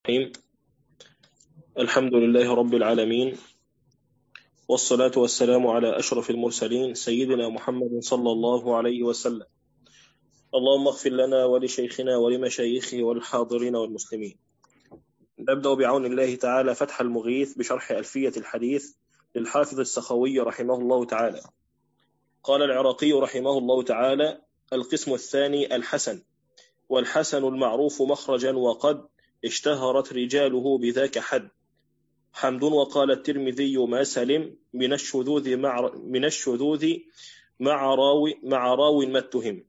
الرحيم. الحمد لله رب العالمين، والصلاة والسلام على أشرف المرسلين سيدنا محمد صلى الله عليه وسلم. اللهم اغفر لنا ولشيخنا ولمشايخه والحاضرين والمسلمين. نبدأ بعون الله تعالى فتح المغيث بشرح ألفية الحديث للحافظ السخوي رحمه الله تعالى. قال العراقي رحمه الله تعالى: القسم الثاني الحسن، والحسن المعروف مخرجا وقد اشتهرت رجاله بذاك حد. حمد وقال الترمذي ما سلم من الشذوذ مع راو ما اتهم.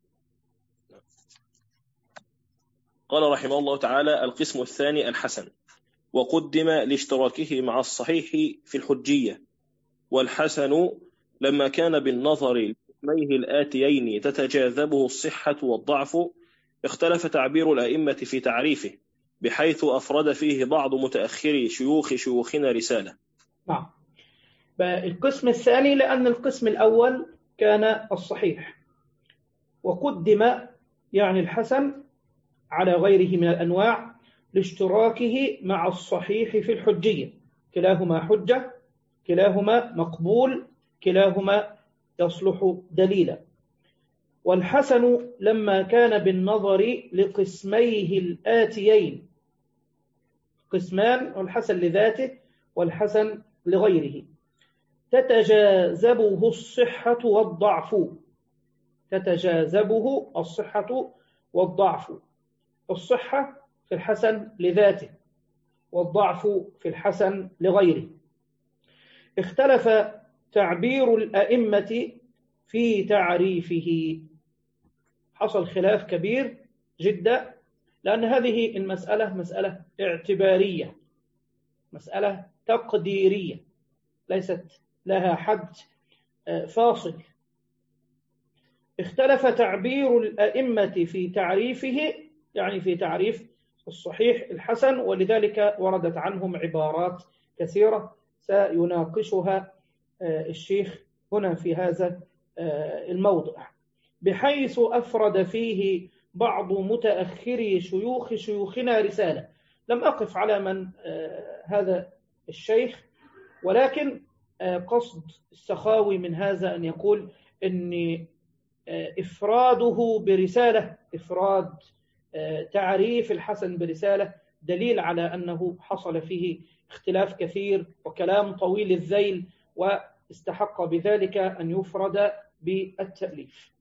قال رحمه الله تعالى: القسم الثاني الحسن، وقدم لاشتراكه مع الصحيح في الحجية. والحسن لما كان بالنظر لاسميه الآتيين تتجاذبه الصحة والضعف، اختلف تعبير الأئمة في تعريفه، بحيث أفرد فيه بعض متأخري شيوخنا رسالة. نعم. القسم الثاني لأن القسم الأول كان الصحيح، وقدم يعني الحسن على غيره من الأنواع لاشتراكه مع الصحيح في الحجية. كلاهما حجة، كلاهما مقبول، كلاهما يصلح دليلا. والحسن لما كان بالنظر لقسميه الآتيين، قسمان: والحسن لذاته والحسن لغيره، تتجاذبه الصحة والضعف. تتجاذبه الصحة والضعف. الصحة في الحسن لذاته، والضعف في الحسن لغيره. اختلف تعبير الأئمة في تعريفه، حصل خلاف كبير جدا، لأن هذه المسألة مسألة اعتبارية، مسألة تقديرية، ليست لها حد فاصل. اختلف تعبير الأئمة في تعريفه، يعني في تعريف الصحيح الحسن، ولذلك وردت عنهم عبارات كثيرة سيناقشها الشيخ هنا في هذا الموضع، بحيث أفرد فيه بعض متأخري شيوخنا رسالة. لم أقف على من هذا الشيخ، ولكن قصد السخاوي من هذا أن يقول أن إفراده برسالة، إفراد تعريف الحسن برسالة، دليل على أنه حصل فيه اختلاف كثير وكلام طويل الذيل، واستحق بذلك أن يفرد بالتأليف.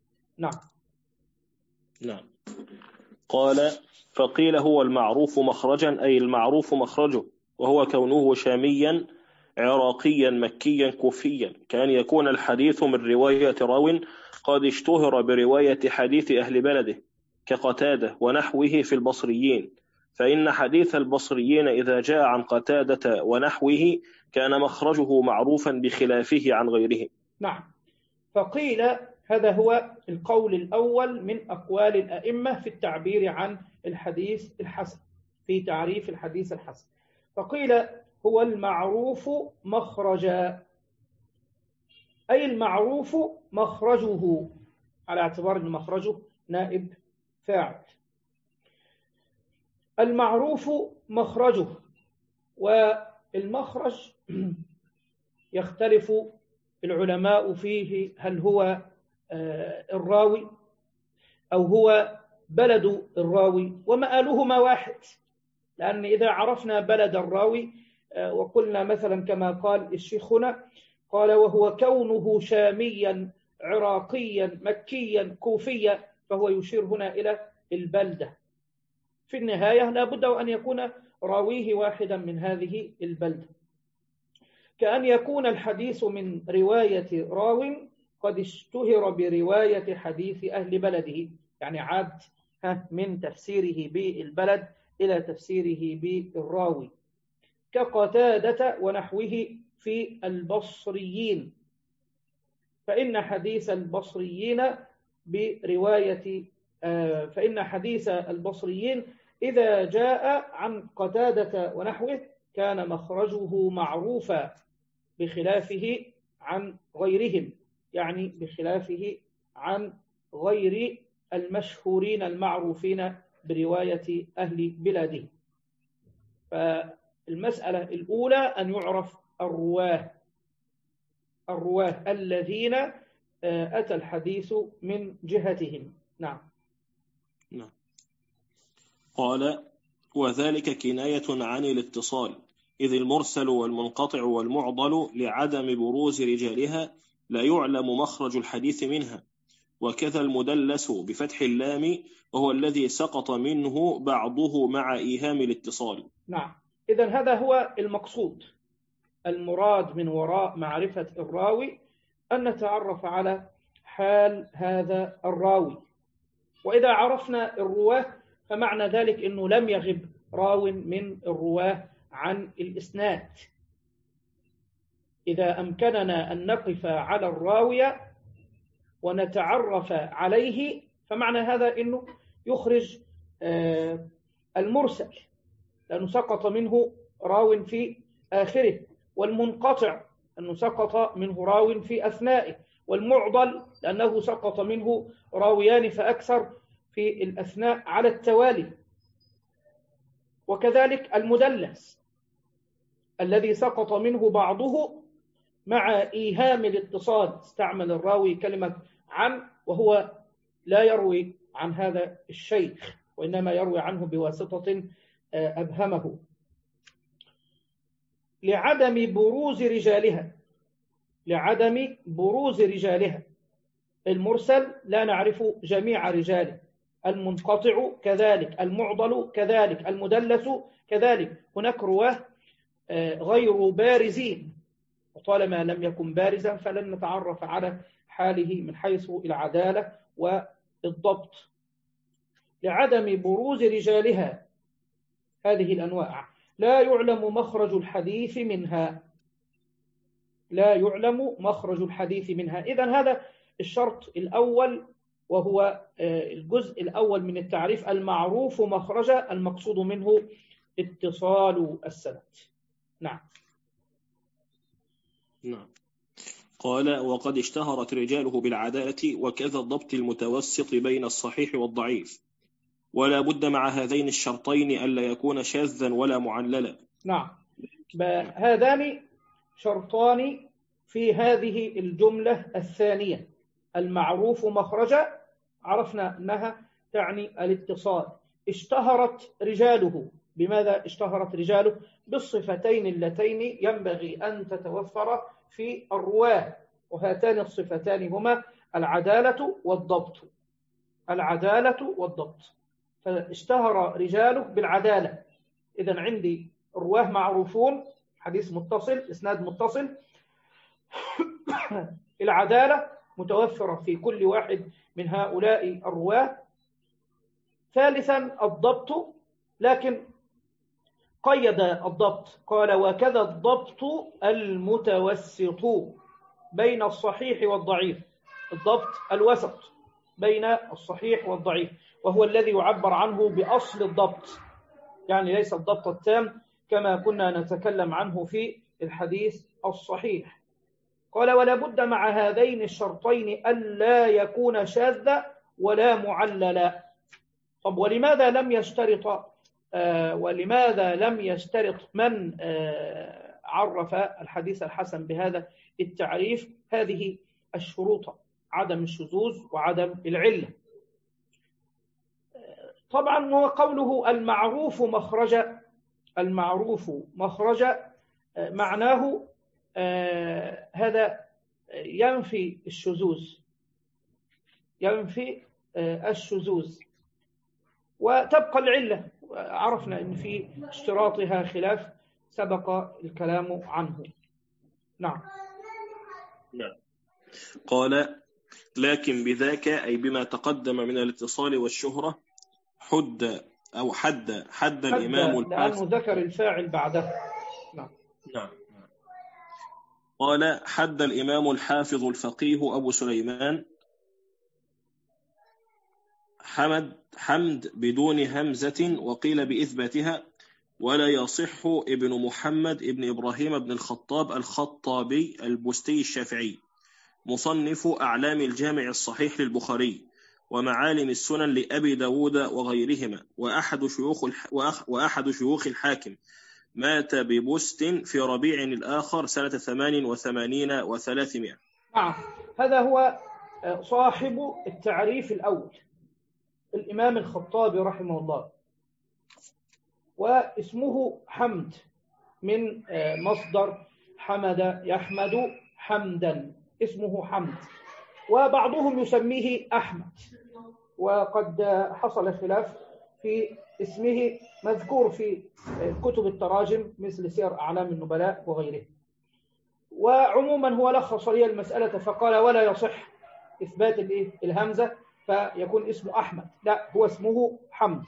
نعم. قال: فقيل هو المعروف مخرجا، أي المعروف مخرجه، وهو كونه شاميا عراقيا مكيا كوفيا، كأن يكون الحديث من رواية راو قد اشتهر برواية حديث أهل بلده كقتادة ونحوه في البصريين، فإن حديث البصريين إذا جاء عن قتادة ونحوه كان مخرجه معروفا بخلافه عن غيره. نعم. فقيل هذا هو القول الأول من أقوال الأئمة في التعبير عن الحديث الحسن، في تعريف الحديث الحسن. فقيل هو المعروف مخرجا، أي المعروف مخرجه، على اعتبار أن مخرجه نائب فاعل. المعروف مخرجه، والمخرج يختلف العلماء فيه، هل هو الراوي أو هو بلد الراوي، ومآلهما واحد. لأن إذا عرفنا بلد الراوي وقلنا مثلا كما قال الشيخ هنا، قال: وهو كونه شاميا عراقيا مكيا كوفيا، فهو يشير هنا إلى البلدة. في النهاية لا بد أن يكون راويه واحدا من هذه البلدة، كأن يكون الحديث من رواية راو قد اشتهر برواية حديث أهل بلده، يعني عاد من تفسيره بالبلد إلى تفسيره بالراوي، كقتادة ونحوه في البصريين، فإن حديث البصريين إذا جاء عن قتادة ونحوه كان مخرجه معروفا بخلافه عن غيرهم، يعني بخلافه عن غير المشهورين المعروفين برواية أهل بلاده. فالمسألة الأولى أن يعرف الرواه الذين أتى الحديث من جهتهم. نعم. قال: وذلك كناية عن الاتصال، إذ المرسل والمنقطع والمعضل لعدم بروز رجالها لا يعلم مخرج الحديث منها، وكذا المدلس بفتح اللام وهو الذي سقط منه بعضه مع إيهام الاتصال. نعم. إذن هذا هو المقصود، المراد من وراء معرفة الراوي أن نتعرف على حال هذا الراوي. وإذا عرفنا الرواه فمعنى ذلك أنه لم يغب راو من الرواه عن الإسناد. إذا أمكننا أن نقف على الراوي ونتعرف عليه فمعنى هذا أنه يخرج المرسل لأنه سقط منه راو في آخره، والمنقطع أنه سقط منه راو في أثنائه، والمعضل لأنه سقط منه راويان فأكثر في الأثناء على التوالي، وكذلك المدلس الذي سقط منه بعضه مع إيهام الاتصال، استعمل الراوي كلمة عن وهو لا يروي عن هذا الشيخ وإنما يروي عنه بواسطة أبهمه، لعدم بروز رجالها. المرسل لا نعرف جميع رجاله، المنقطع كذلك، المعضل كذلك، المدلس كذلك. هناك رواه غير بارزين، وطالما لم يكن بارزا فلن نتعرف على حاله من حيث العدالة والضبط. لعدم بروز رجالها هذه الأنواع لا يعلم مخرج الحديث منها. إذن هذا الشرط الأول، وهو الجزء الأول من التعريف، المعروف مخرجا، المقصود منه اتصال السند. نعم. قال: وقد اشتهرت رجاله بالعدالة وكذا الضبط المتوسط بين الصحيح والضعيف، ولا بد مع هذين الشرطين ألا يكون شاذا ولا معللا. نعم، هذان شرطان في هذه الجملة الثانية. المعروف مخرجا عرفنا أنها تعني الاتصال. اشتهرت رجاله، بماذا اشتهرت رجاله؟ بالصفتين اللتين ينبغي أن تتوفر في الرواة، وهاتان الصفتان هما العدالة والضبط. فاشتهر رجاله بالعدالة. إذن عندي الرواه معروفون، حديث متصل، إسناد متصل. العدالة متوفرة في كل واحد من هؤلاء الرواه. ثالثا الضبط، لكن قيد الضبط، قال: وكذا الضبط المتوسط بين الصحيح والضعيف. الضبط الوسط بين الصحيح والضعيف، وهو الذي يعبر عنه بأصل الضبط، يعني ليس الضبط التام كما كنا نتكلم عنه في الحديث الصحيح. قال: ولا بد مع هذين الشرطين ألا يكون شاذا ولا معللا. طب ولماذا لم يشترط من عرف الحديث الحسن بهذا التعريف هذه الشروط: عدم الشذوذ وعدم العلة. طبعا هو قوله المعروف مخرجا معناه هذا ينفي الشذوذ، وتبقى العلة. عرفنا أن في اشتراطها خلاف سبق الكلام عنه. نعم. قال: لكن بذاك أي بما تقدم من الاتصال والشهرة حد الإمام الحافظ، لأنه ذكر الفاعل بعده. نعم. قال: حد الإمام الحافظ الفقيه أبو سليمان حمد بدون همزة، وقيل بإثباتها، ولا يصح ابن محمد ابن إبراهيم بن الخطاب الخطابي البستي الشافعي، مصنف أعلام الجامع الصحيح للبخاري، ومعالم السنن لأبي داود وغيرهما، وأحد شيوخ الحاكم مات ببست في ربيع الآخر سنة 88 و300. نعم، هذا هو صاحب التعريف الأول الإمام الخطابي رحمه الله، واسمه حمد من مصدر حمد يحمد حمدا، اسمه حمد، وبعضهم يسميه أحمد، وقد حصل خلاف في اسمه مذكور في كتب التراجم مثل سير أعلام النبلاء وغيره. وعموما هو لخص لي المسألة فقال ولا يصح إثبات الهمزة فيكون اسمه أحمد، لا، هو اسمه حمد.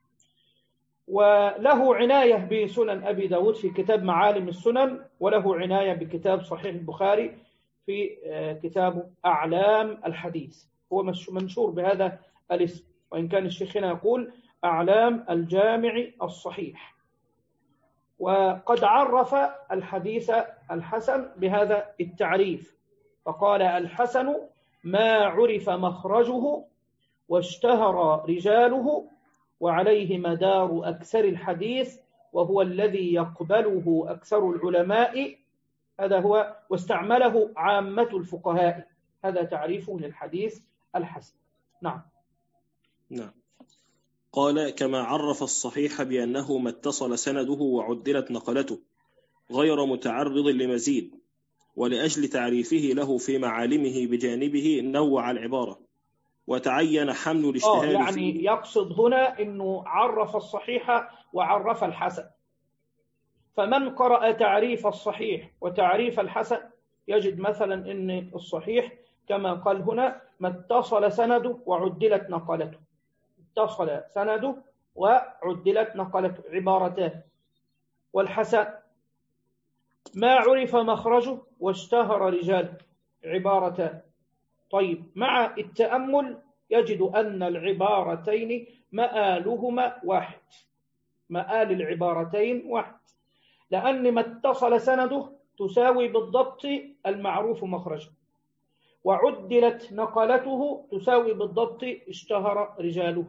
وله عناية بسنن أبي داود في كتاب معالم السنن، وله عناية بكتاب صحيح البخاري في كتاب أعلام الحديث، هو منشور بهذا الاسم، وإن كان الشيخ هنا يقول أعلام الجامع الصحيح. وقد عرف الحديث الحسن بهذا التعريف، فقال الحسن ما عرف مخرجه واشتهر رجاله وعليه مدار أكثر الحديث وهو الذي يقبله أكثر العلماء، هذا هو، واستعمله عامة الفقهاء، هذا تعريفه للحديث الحسن. نعم. قال كما عرف الصحيح بأنه ما اتصل سنده وعدلت نقلته غير متعرض لمزيد، ولأجل تعريفه له في معالمه بجانبه نوع العبارة وتعين حمل الاجتهاد يعني فيه. يقصد هنا أنه عرف الصحيح وعرف الحسن، فمن قرأ تعريف الصحيح وتعريف الحسن يجد مثلا أن الصحيح كما قال هنا ما اتصل سنده وعدلت نقلته، اتصل سنده وعدلت نقلته، عبارتان. والحسن ما عرف مخرجه واشتهر رجاله، عبارتان. طيب، مع التأمل يجد أن العبارتين مآلهما واحد، مآل العبارتين واحد، لأن ما اتصل سنده تساوي بالضبط المعروف مخرجه، وعدلت نقلته تساوي بالضبط اشتهر رجاله.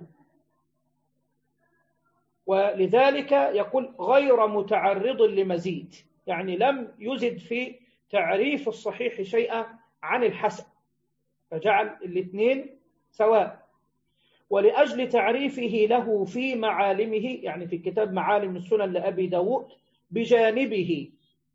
ولذلك يقول غير متعرض لمزيد، يعني لم يزد في تعريف الصحيح شيئا عن الحسن، فجعل الاثنين سواء. ولأجل تعريفه له في معالمه، يعني في كتاب معالم السنن لأبي داود، بجانبه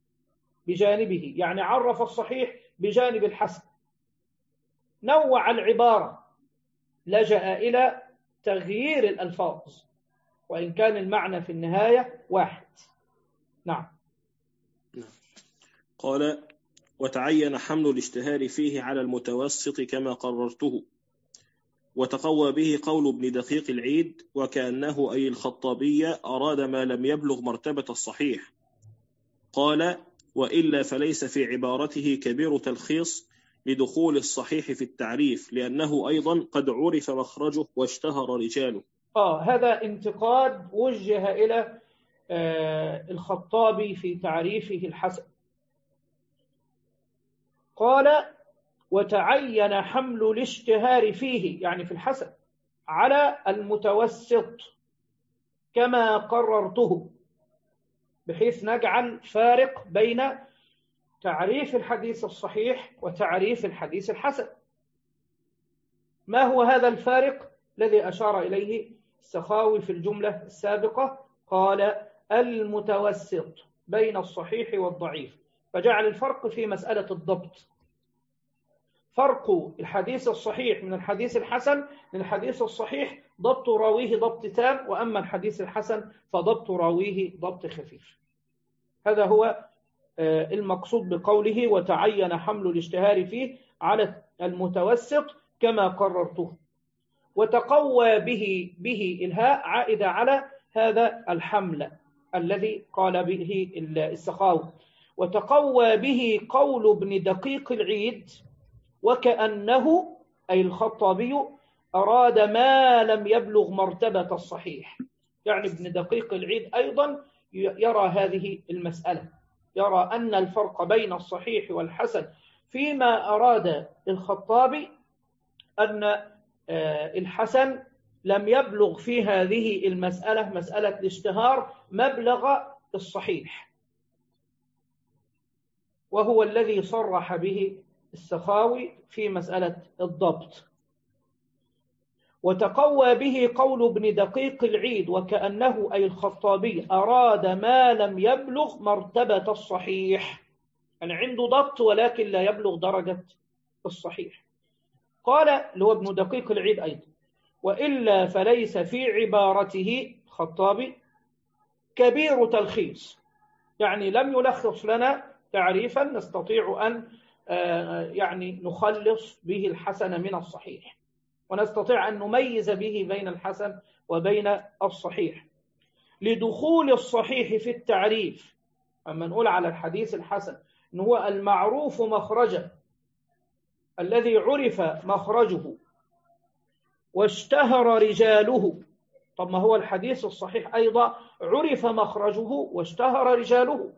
يعني عرف الصحيح بجانب الحسن، نوع العبارة، لجأ إلى تغيير الألفاظ وإن كان المعنى في النهاية واحد. نعم. قال وتعين حمل الاشتهار فيه على المتوسط كما قررته، وتقوى به قول ابن دقيق العيد وكأنه أي الخطابية أراد ما لم يبلغ مرتبة الصحيح. قال وإلا فليس في عبارته كبير تلخيص لدخول الصحيح في التعريف، لأنه أيضا قد عرف مخرجه واشتهر رجاله. هذا انتقاد وجه إلى الخطابي في تعريفه الحسن. قال وتعين حمل الاشتهار فيه، يعني في الحسن، على المتوسط كما قررته، بحيث نجعل فارق بين تعريف الحديث الصحيح وتعريف الحديث الحسن. ما هو هذا الفارق الذي أشار إليه السخاوي في الجملة السابقة؟ قال المتوسط بين الصحيح والضعيف، فجعل الفرق في مسألة الضبط، فرق الحديث الصحيح من الحديث الحسن. للحديث الصحيح ضبط راويه ضبط تام، وأما الحديث الحسن فضبط راويه ضبط خفيف. هذا هو المقصود بقوله وتعين حمل الاشتهار فيه على المتوسط كما قررته. وتقوى به الهاء عائدة على هذا الحمل الذي قال به السخاوي. وتقوى به قول ابن دقيق العيد وكأنه أي الخطابي أراد ما لم يبلغ مرتبة الصحيح، يعني ابن دقيق العيد أيضا يرى هذه المسألة، يرى أن الفرق بين الصحيح والحسن فيما أراد الخطابي أن الحسن لم يبلغ في هذه المسألة، مسألة الاشتهار، مبلغ الصحيح، وهو الذي صرح به السخاوي في مسألة الضبط. وتقوى به قول ابن دقيق العيد وكأنه أي الخطابي أراد ما لم يبلغ مرتبة الصحيح، يعني عنده ضبط ولكن لا يبلغ درجة الصحيح. قال اللي هو ابن دقيق العيد أيضا: وإلا فليس في عبارته خطابي كبير تلخيص، يعني لم يلخص لنا تعريفا نستطيع أن يعني نخلص به الحسن من الصحيح، ونستطيع أن نميز به بين الحسن وبين الصحيح، لدخول الصحيح في التعريف. أما نقول على الحديث الحسن أنه هو المعروف مخرجه، الذي عرف مخرجه واشتهر رجاله. طب ما هو الحديث الصحيح أيضا عرف مخرجه واشتهر رجاله،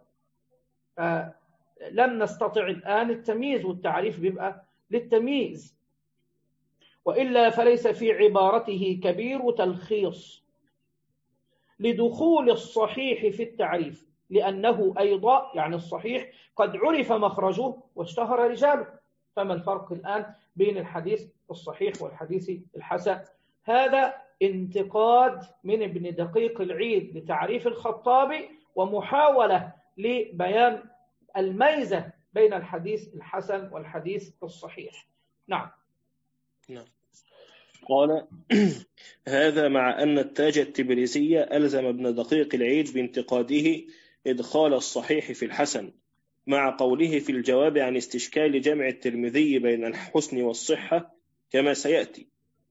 لم نستطع الآن التمييز، والتعريف بيبقى للتمييز. وإلا فليس في عبارته كبير تلخيص لدخول الصحيح في التعريف، لأنه أيضا يعني الصحيح قد عرف مخرجه واشتهر رجاله. فما الفرق الآن بين الحديث الصحيح والحديث الحسن؟ هذا انتقاد من ابن دقيق العيد لتعريف الخطابي، ومحاولة لبيان الميزة بين الحديث الحسن والحديث الصحيح. نعم. قال: هذا مع أن التاج التبريزي ألزم ابن دقيق العيد بانتقاده إدخال الصحيح في الحسن، مع قوله في الجواب عن استشكال جمع الترمذي بين الحسن والصحة كما سيأتي: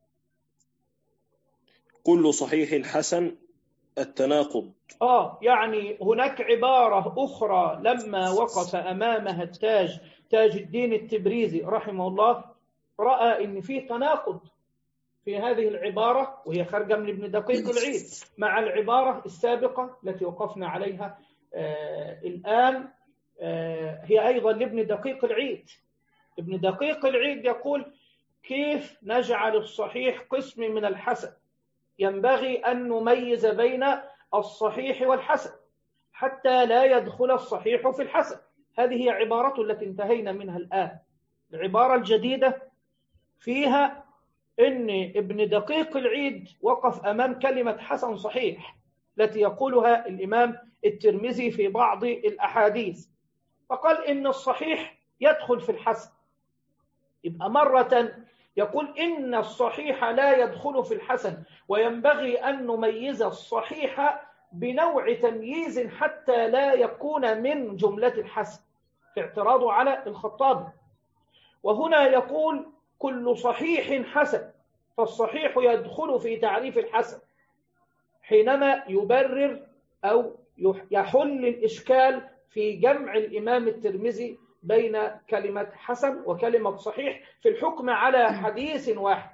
كل صحيح حسن التناقض. يعني هناك عبارة أخرى لما وقف أمامها تاج الدين التبريزي رحمه الله، رأى إن في تناقض في هذه العبارة، وهي خارجة من ابن دقيق العيد، مع العبارة السابقة التي وقفنا عليها الآن، هي أيضا لابن دقيق العيد. ابن دقيق العيد يقول: كيف نجعل الصحيح قسم من الحسن؟ ينبغي أن نميز بين الصحيح والحسن حتى لا يدخل الصحيح في الحسن. هذه هي عبارة التي انتهينا منها الآن. العبارة الجديدة فيها إن ابن دقيق العيد وقف أمام كلمة حسن صحيح التي يقولها الإمام الترمذي في بعض الأحاديث، فقال إن الصحيح يدخل في الحسن. يبقى مرة يقول إن الصحيح لا يدخل في الحسن، وينبغي أن نميز الصحيح بنوع تمييز حتى لا يكون من جملة الحسن، في اعتراضه على الخطابي. وهنا يقول كل صحيح حسن، فالصحيح يدخل في تعريف الحسن، حينما يبرر أو يحل الإشكال في جمع الإمام الترمذي بين كلمة حسن وكلمة صحيح في الحكم على حديث واحد.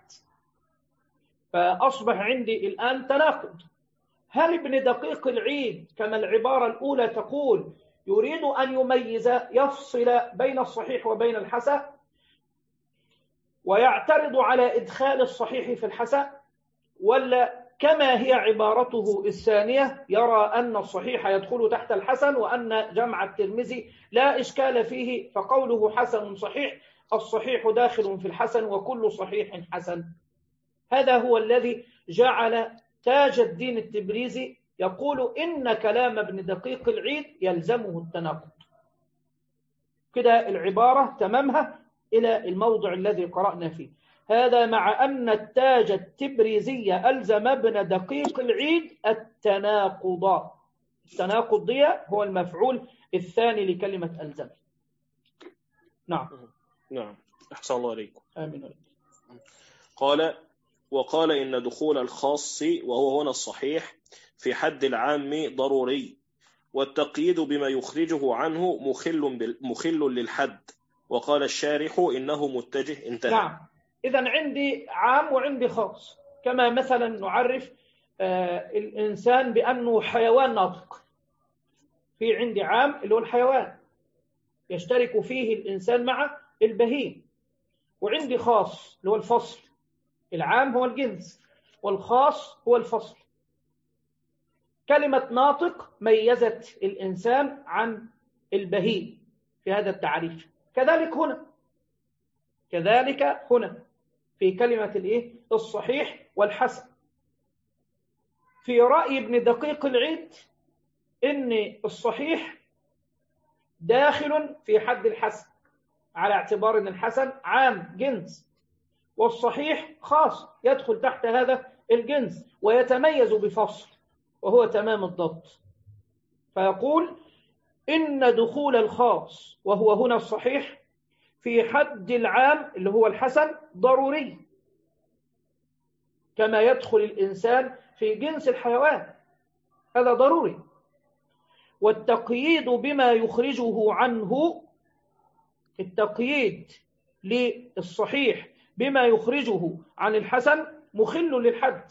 فأصبح عندي الآن تناقض. هل ابن دقيق العيد كما العبارة الأولى تقول يريد أن يميز يفصل بين الصحيح وبين الحسن ويعترض على إدخال الصحيح في الحسن، ولا كما هي عبارته الثانية يرى أن الصحيح يدخل تحت الحسن وأن جمع الترمذي لا إشكال فيه، فقوله حسن صحيح الصحيح داخل في الحسن وكل صحيح حسن؟ هذا هو الذي جعل تاج الدين التبريزي يقول إن كلام ابن دقيق العيد يلزمه التناقض. كده العبارة تمامها إلى الموضع الذي قرأنا فيه. هذا مع أن التاج التبريزي ألزم ابن دقيق العيد التناقض. التناقض دي هو المفعول الثاني لكلمة ألزم. نعم. أحسن الله عليكم. آمين. قال: وقال إن دخول الخاص وهو هنا الصحيح في حد العام ضروري، والتقييد بما يخرجه عنه مخل للحد، وقال الشارح إنه متجه. انتهى. نعم. إذن عندي عام وعندي خاص، كما مثلا نعرف الإنسان بأنه حيوان ناطق. في عندي عام اللي هو الحيوان يشترك فيه الإنسان مع البهيم، وعندي خاص اللي هو الفصل العام هو الجنس والخاص هو الفصل. كلمة ناطق ميزت الإنسان عن البهيم في هذا التعريف. كذلك هنا في كلمة الصحيح والحسن. في رأي ابن دقيق العيد إن الصحيح داخل في حد الحسن، على اعتبار أن الحسن عام جنس، والصحيح خاص يدخل تحت هذا الجنس ويتميز بفصل وهو تمام الضبط. فيقول إن دخول الخاص وهو هنا الصحيح في حد العام اللي هو الحسن ضروري، كما يدخل الإنسان في جنس الحيوان، هذا ضروري. والتقييد بما يخرجه عنه، التقييد للصحيح بما يخرجه عن الحسن مخل للحد.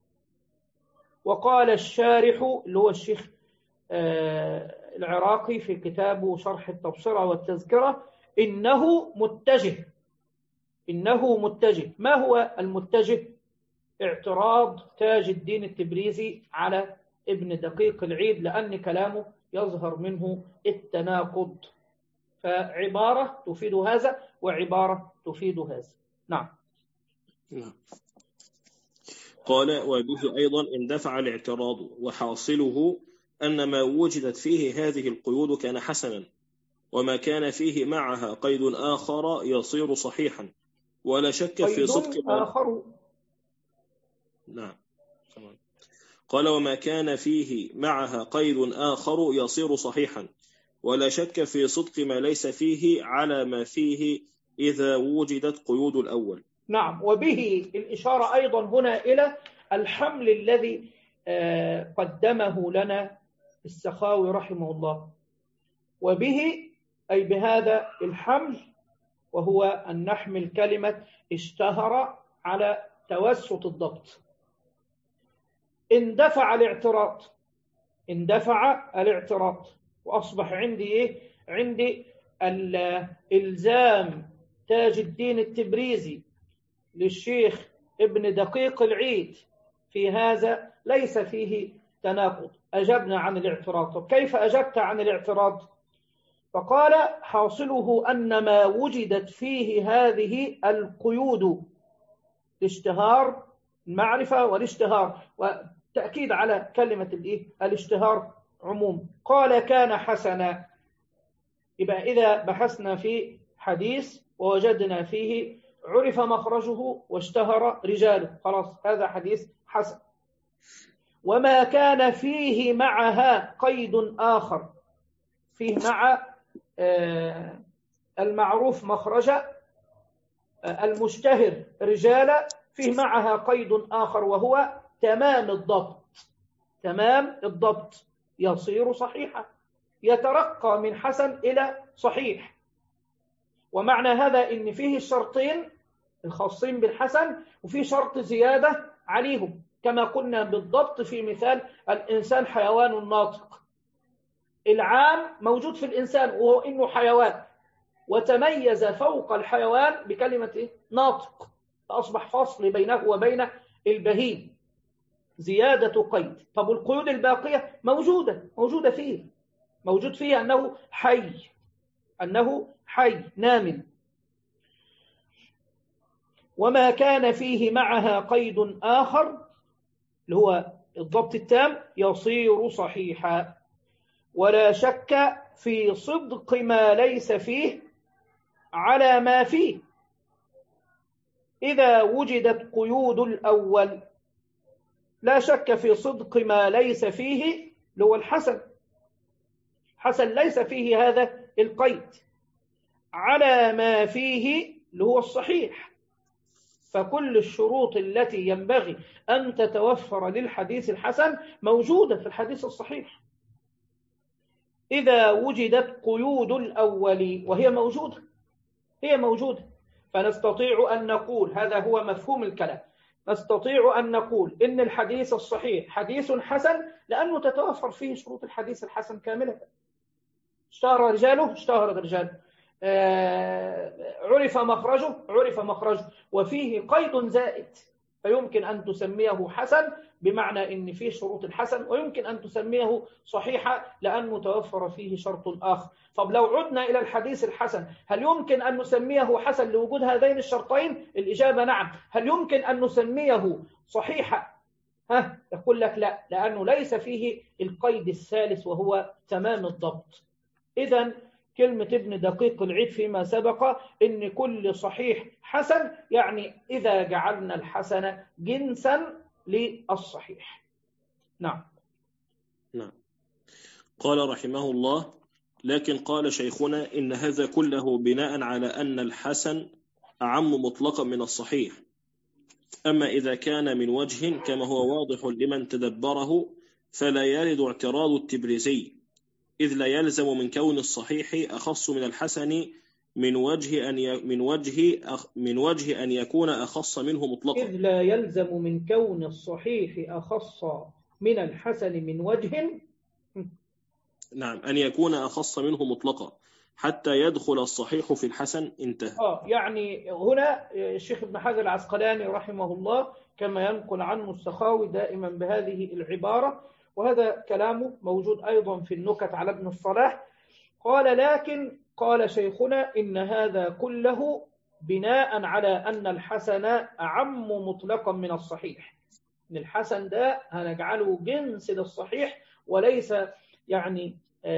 وقال الشارح اللي هو الشيخ العراقي في كتابه شرح التبصرة والتذكرة إنه متجه. ما هو المتجه؟ اعتراض تاج الدين التبريزي على ابن دقيق العيد، لأن كلامه يظهر منه التناقض، فعبارة تفيد هذا وعبارة تفيد هذا. نعم. قال وبه أيضا اندفع الاعتراض، وحاصله أن ما وجدت فيه هذه القيود كان حسنا، وما كان فيه معها قيد آخر يصير صحيحا، ولا شك في صدق آخر. نعم. قال وما كان فيه معها قيد آخر يصير صحيحا، ولا شك في صدق ما ليس فيه على ما فيه إذا وجدت قيود الأول. نعم. وبه الإشارة أيضا هنا إلى الحمل الذي قدمه لنا السخاوي رحمه الله. وبه أي بهذا الحمل، وهو أن نحمل كلمة اشتهر على توسط الضبط. اندفع الاعتراض وأصبح عندي عندي الإلزام تاج الدين التبريزي للشيخ ابن دقيق العيد في هذا ليس فيه تناقض. أجبنا عن الاعتراض. طب كيف أجبت عن الاعتراض؟ فقال حاصله أن ما وجدت فيه هذه القيود، الاشتهار، المعرفة والاشتهار، وتأكيد على كلمة الاشتهار عموم. قال كان حسنا. يبقى إذا بحثنا في حديث ووجدنا فيه عرف مخرجه واشتهر رجاله، خلاص هذا حديث حسن. وما كان فيه معها قيد آخر، فيه مع المعروف مخرجا، المشتهر رجالا، فيه معها قيد آخر وهو تمام الضبط يصير صحيحا، يترقى من حسن إلى صحيح. ومعنى هذا إن فيه الشرطين الخاصين بالحسن، وفيه شرط زيادة عليهم، كما قلنا بالضبط في مثال الإنسان حيوان ناطق. العام موجود في الإنسان وهو إنه حيوان، وتميز فوق الحيوان بكلمة ناطق، فأصبح فصل بينه وبين البهيم، زيادة قيد. طب القيود الباقية موجودة فيه، موجود فيه أنه حي نام. وما كان فيه معها قيد آخر اللي هو الضبط التام يصير صحيحا، ولا شك في صدق ما ليس فيه على ما فيه إذا وجدت قيود الأول. لا شك في صدق ما ليس فيه اللي هو الحسن ليس فيه هذا القيد، على ما فيه اللي هو الصحيح. فكل الشروط التي ينبغي أن تتوفر للحديث الحسن موجودة في الحديث الصحيح إذا وجدت قيود الأول، وهي موجودة. فنستطيع أن نقول، هذا هو مفهوم الكلام، نستطيع أن نقول إن الحديث الصحيح حديث حسن لأنه تتوفر فيه شروط الحديث الحسن كاملة. اشتهر رجاله، عرف مخرجه وفيه قيد زائد، فيمكن أن تسميه حسن بمعنى أن فيه شروط الحسن، ويمكن أن تسميه صحيحة لأنه توفر فيه شرط آخر. طب لو عدنا إلى الحديث الحسن، هل يمكن أن نسميه حسن لوجود هذين الشرطين؟ الإجابة نعم. هل يمكن أن نسميه صحيحة؟ يقول لك لا، لأنه ليس فيه القيد الثالث وهو تمام الضبط. إذن كلمة ابن دقيق العيد فيما سبق إن كل صحيح حسن، يعني إذا جعلنا الحسن جنسا للصحيح. نعم. قال رحمه الله: لكن قال شيخنا إن هذا كله بناء على أن الحسن أعم مطلقا من الصحيح. أما إذا كان من وجه كما هو واضح لمن تدبره فلا يرد اعتراض التبريزي، إذ لا يلزم من كون الصحيح أخص من الحسن من وجه أن يكون أخص منه مطلقا. إذ لا يلزم من كون الصحيح أخص من الحسن من وجه، نعم، أن يكون أخص منه مطلقا حتى يدخل الصحيح في الحسن. انتهى. يعني هنا الشيخ ابن حجر العسقلاني رحمه الله كما ينقل عنه السخاوي دائما بهذه العبارة، وهذا كلامه موجود أيضا في النكت على ابن الصلاح. قال: لكن قال شيخنا إن هذا كله بناء على أن الحسن أعم مطلقا من الصحيح، إن الحسن ده هنجعله جنس للصحيح وليس يعني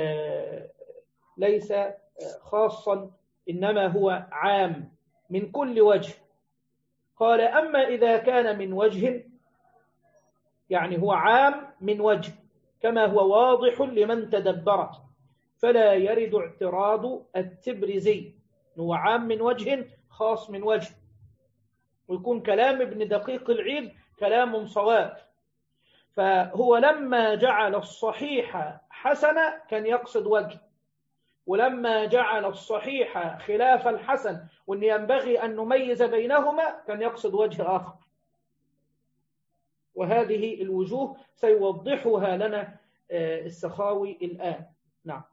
ليس خاصا، إنما هو عام من كل وجه. قال: أما إذا كان من وجه، يعني هو عام من وجه كما هو واضح لمن تدبره، فلا يرد اعتراض التبريزي، هو عام من وجه خاص من وجه، ويكون كلام ابن دقيق العيد كلام صواب. فهو لما جعل الصحيح حسنا كان يقصد وجه، ولما جعل الصحيح خلاف الحسن وأن ينبغي أن نميز بينهما كان يقصد وجه آخر. وهذه الوجوه سيوضحها لنا السخاوي الآن. نعم.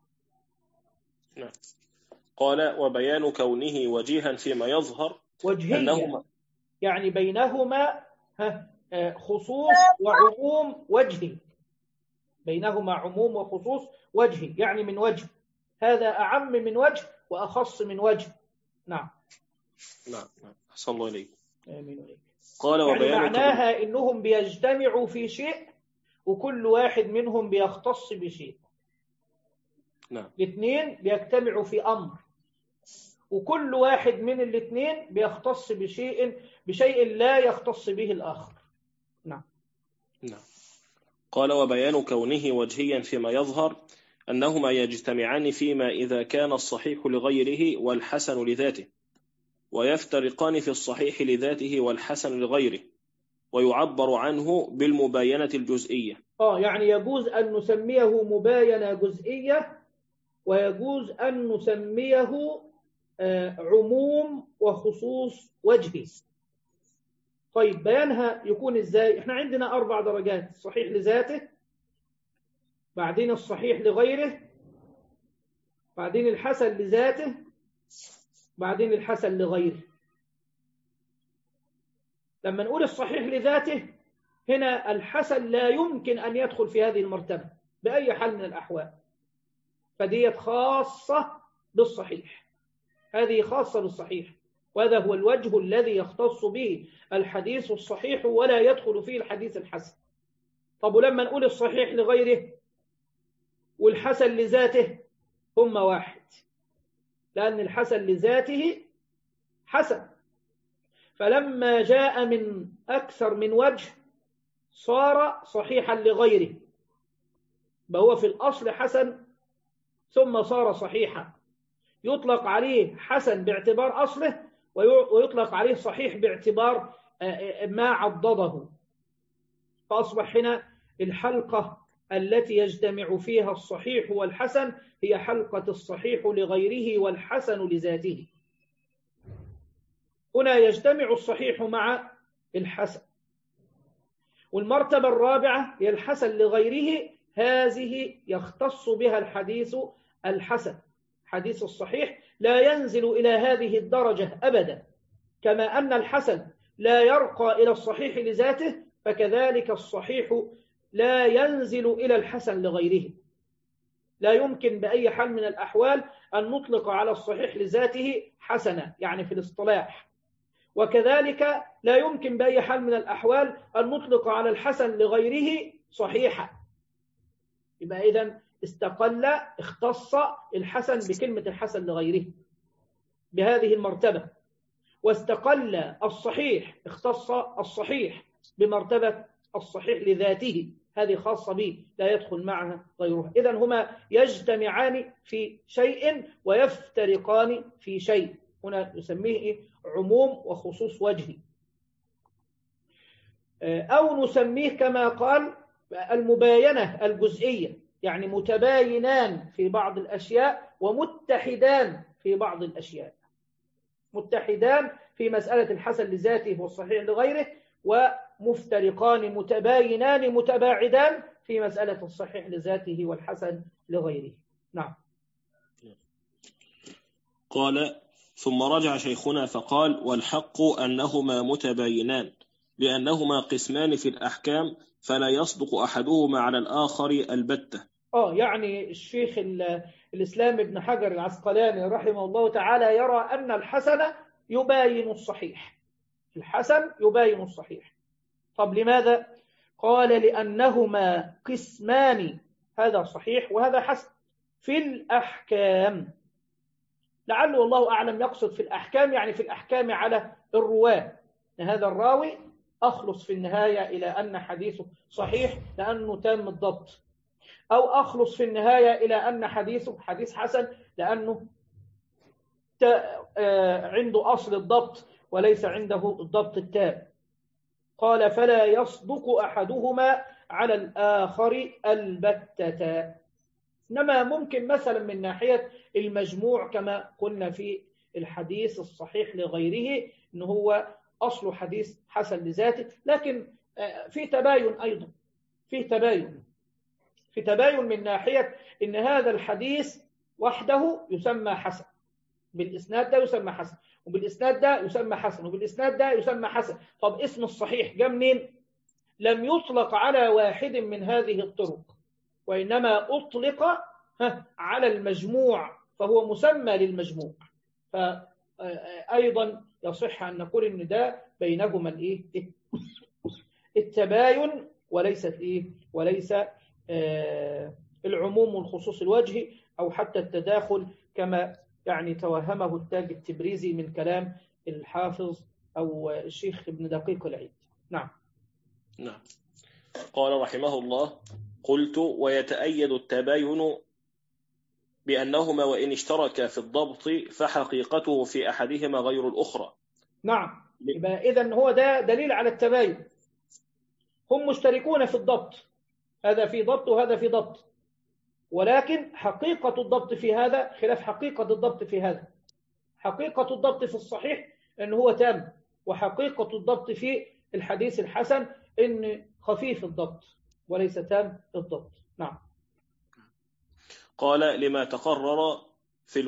قال: وبيان كونه وجيها فيما يظهر وجهيا، يعني بينهما خصوص وعموم وجهي، بينهما عموم وخصوص وجهي، يعني من وجه، هذا أعم من وجه وأخص من وجه. نعم. أحسن الله إليك. آمين عليك. قال: يعني وبيان معناها إنهم بيجتمعوا في شيء وكل واحد منهم بيختص بشيء. نعم. الاثنين بيجتمعوا في أمر، وكل واحد من الاثنين بيختص بشيء لا يختص به الآخر. نعم. قال: وبيان كونه وجهيا فيما يظهر أنهما يجتمعان فيما إذا كان الصحيح لغيره والحسن لذاته، ويفترقان في الصحيح لذاته والحسن لغيره، ويعبر عنه بالمباينة الجزئية. يعني يجوز أن نسميه مباينة جزئية، ويجوز أن نسميه عموم وخصوص وجهي. طيب بيانها يكون إزاي؟ إحنا عندنا 4 درجات: الصحيح لذاته، بعدين الصحيح لغيره، بعدين الحسن لذاته، بعدين الحسن لغيره. لما نقول الصحيح لذاته هنا الحسن لا يمكن أن يدخل في هذه المرتبة بأي حال من الأحوال، فديت خاصة بالصحيح، هذه خاصة بالصحيح، وهذا هو الوجه الذي يختص به الحديث الصحيح ولا يدخل فيه الحديث الحسن. طب ولما نقول الصحيح لغيره والحسن لذاته هما واحد، لأن الحسن لذاته حسن، فلما جاء من أكثر من وجه صار صحيحا لغيره، فهو في الأصل حسن ثم صار صحيحا، يطلق عليه حسن باعتبار أصله ويطلق عليه صحيح باعتبار ما عضده. فأصبح هنا الحلقة التي يجتمع فيها الصحيح والحسن هي حلقة الصحيح لغيره والحسن لذاته. هنا يجتمع الصحيح مع الحسن. والمرتبة الرابعة هي الحسن لغيره، هذه يختص بها الحديث الحسن، حديث الصحيح لا ينزل إلى هذه الدرجة أبدا، كما أن الحسن لا يرقى إلى الصحيح لذاته، فكذلك الصحيح لا ينزل إلى الحسن لغيره. لا يمكن بأي حال من الأحوال أن نطلق على الصحيح لذاته حسنة يعني في الاصطلاح، وكذلك لا يمكن بأي حال من الأحوال أن نطلق على الحسن لغيره صحيحة. يبقى إذن اختص الحسن بكلمة الحسن لغيره بهذه المرتبة، واستقل الصحيح اختص الصحيح بمرتبة الصحيح لذاته، هذه خاصة به لا يدخل معها غيرها. إذن هما يجتمعان في شيء ويفترقان في شيء، هنا نسميه عموم وخصوص وجهي، أو نسميه كما قال المباينة الجزئية، يعني متباينان في بعض الأشياء ومتحدان في بعض الأشياء، متحدان في مسألة الحسن لذاته والصحيح لغيره، ومفترقان متباينان متباعدان في مسألة الصحيح لذاته والحسن لغيره. نعم. قال: ثم رجع شيخنا فقال: والحق أنهما متباينان لأنهما قسمان في الأحكام فلا يصدق أحدهما على الآخر البتة. يعني الشيخ الإسلام ابن حجر العسقلاني رحمه الله تعالى يرى أن الحسن يباين الصحيح، الحسن يباين الصحيح. طب لماذا؟ قال: لأنهما قسمان، هذا صحيح وهذا حسن في الأحكام. لعله الله أعلم يقصد في الأحكام يعني في الأحكام على الرواة، هذا الراوي أخلص في النهاية إلى أن حديثه صحيح لأنه تام الضبط، أو أخلص في النهاية إلى أن حديثه حديث حسن لأنه عنده أصل الضبط وليس عنده الضبط التام. قال: فلا يصدق أحدهما على الآخر البتة. إنما ممكن مثلا من ناحية المجموع كما قلنا في الحديث الصحيح لغيره إنه هو أصل حديث حسن لذاته، لكن في تباين أيضا، في تباين من ناحية إن هذا الحديث وحده يسمى حسن، بالإسناد ده يسمى حسن، وبالإسناد ده يسمى حسن، وبالإسناد ده يسمى حسن. طب اسم الصحيح جاء منين؟ لم يطلق على واحد من هذه الطرق، وإنما أطلق على المجموع، فهو مسمى للمجموع. فأيضا يصح أن نقول إن ده بينهما التباين وليس العموم والخصوص الوجهي أو حتى التداخل كما يعني توهمه التاج التبريزي من كلام الحافظ أو الشيخ ابن دقيق العيد. نعم. قال رحمه الله: قلت: ويتأيد التباين بأنهما وإن اشتركا في الضبط فحقيقته في أحدهما غير الأخرى. نعم، يبقى إذن هو ده دليل على التباين، هم مشتركون في الضبط، هذا في ضبط وهذا في ضبط، ولكن حقيقة الضبط في هذا خلاف حقيقة الضبط في هذا. حقيقة الضبط في الصحيح أنه هو تام، وحقيقة الضبط في الحديث الحسن أن خفيف الضبط وليس تام الضبط. نعم. قال: لما تقرر في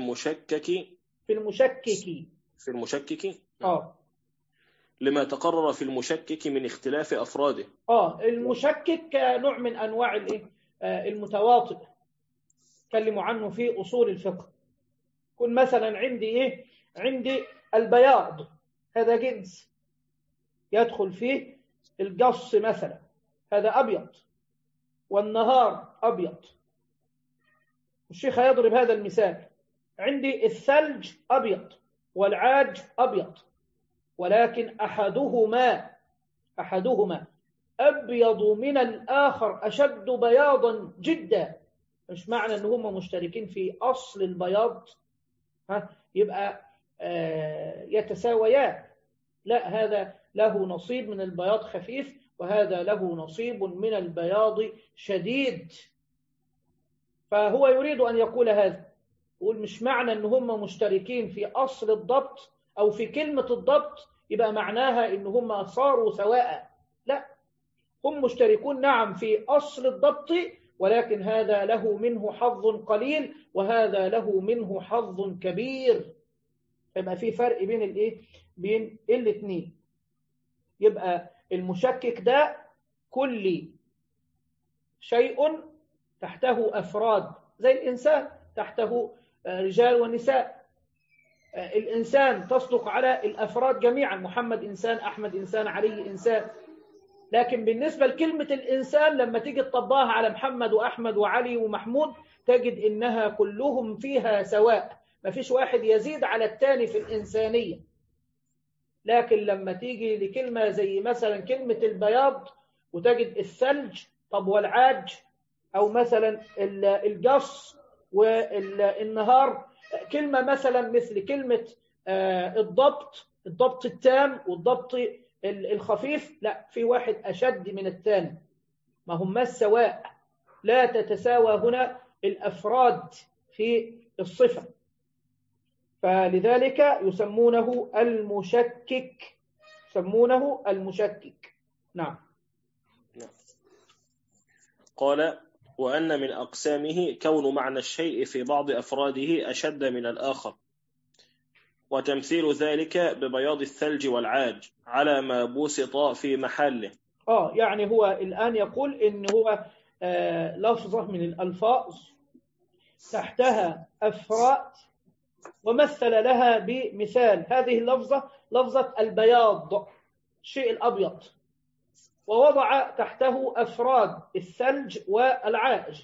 المشكك لما تقرر في المشكك من اختلاف أفراده. المشكك نوع من أنواع المتواطئ، تكلموا عنه في أصول الفقه. كن مثلا عندي البياض، هذا جنس يدخل فيه القص مثلا، هذا أبيض، والنهار أبيض. الشيخ يضرب هذا المثال: عندي الثلج أبيض والعاج أبيض، ولكن أحدهما أبيض من الآخر أشد بياضا جدا. مش معنى أنهم مشتركين في أصل البياض يبقى يتساويان، لا، هذا له نصيب من البياض خفيف وهذا له نصيب من البياض شديد. فهو يريد أن يقول هذا، يقول مش معنى أنهم مشتركين في أصل الضبط أو في كلمة الضبط يبقى معناها أنهم صاروا سواء، لا، هم مشتركون نعم في أصل الضبط ولكن هذا له منه حظ قليل وهذا له منه حظ كبير. يبقى في فرق بين الايه؟ بين الاثنين. يبقى المشكك ده كل شيء تحته أفراد، زي الإنسان تحته رجال ونساء. الإنسان تصدق على الأفراد جميعا، محمد إنسان، أحمد إنسان، علي إنسان. لكن بالنسبة لكلمة الإنسان لما تيجي تطبقها على محمد وأحمد وعلي ومحمود تجد إنها كلهم فيها سواء، ما فيش واحد يزيد على الثاني في الإنسانية. لكن لما تيجي لكلمة زي مثلا كلمة البياض وتجد الثلج، طب والعاج، أو مثلا الجص والنهار، كلمة مثلا مثل كلمة الضبط التام والضبط الخفيف، لا، في واحد أشد من الثاني، ما هم السواء، لا تتساوى هنا الأفراد في الصفة. فلذلك يسمونه المشكك، يسمونه المشكك. نعم. قال: وأن من أقسامه كون معنى الشيء في بعض أفراده أشد من الآخر، وتمثيل ذلك ببياض الثلج والعاج على ما بسط في محله. يعني هو الآن يقول إن هو لفظة من الألفاظ تحتها أفراد، ومثل لها بمثال. هذه اللفظة لفظة البياض، الشيء الأبيض، ووضع تحته أفراد الثلج والعاج.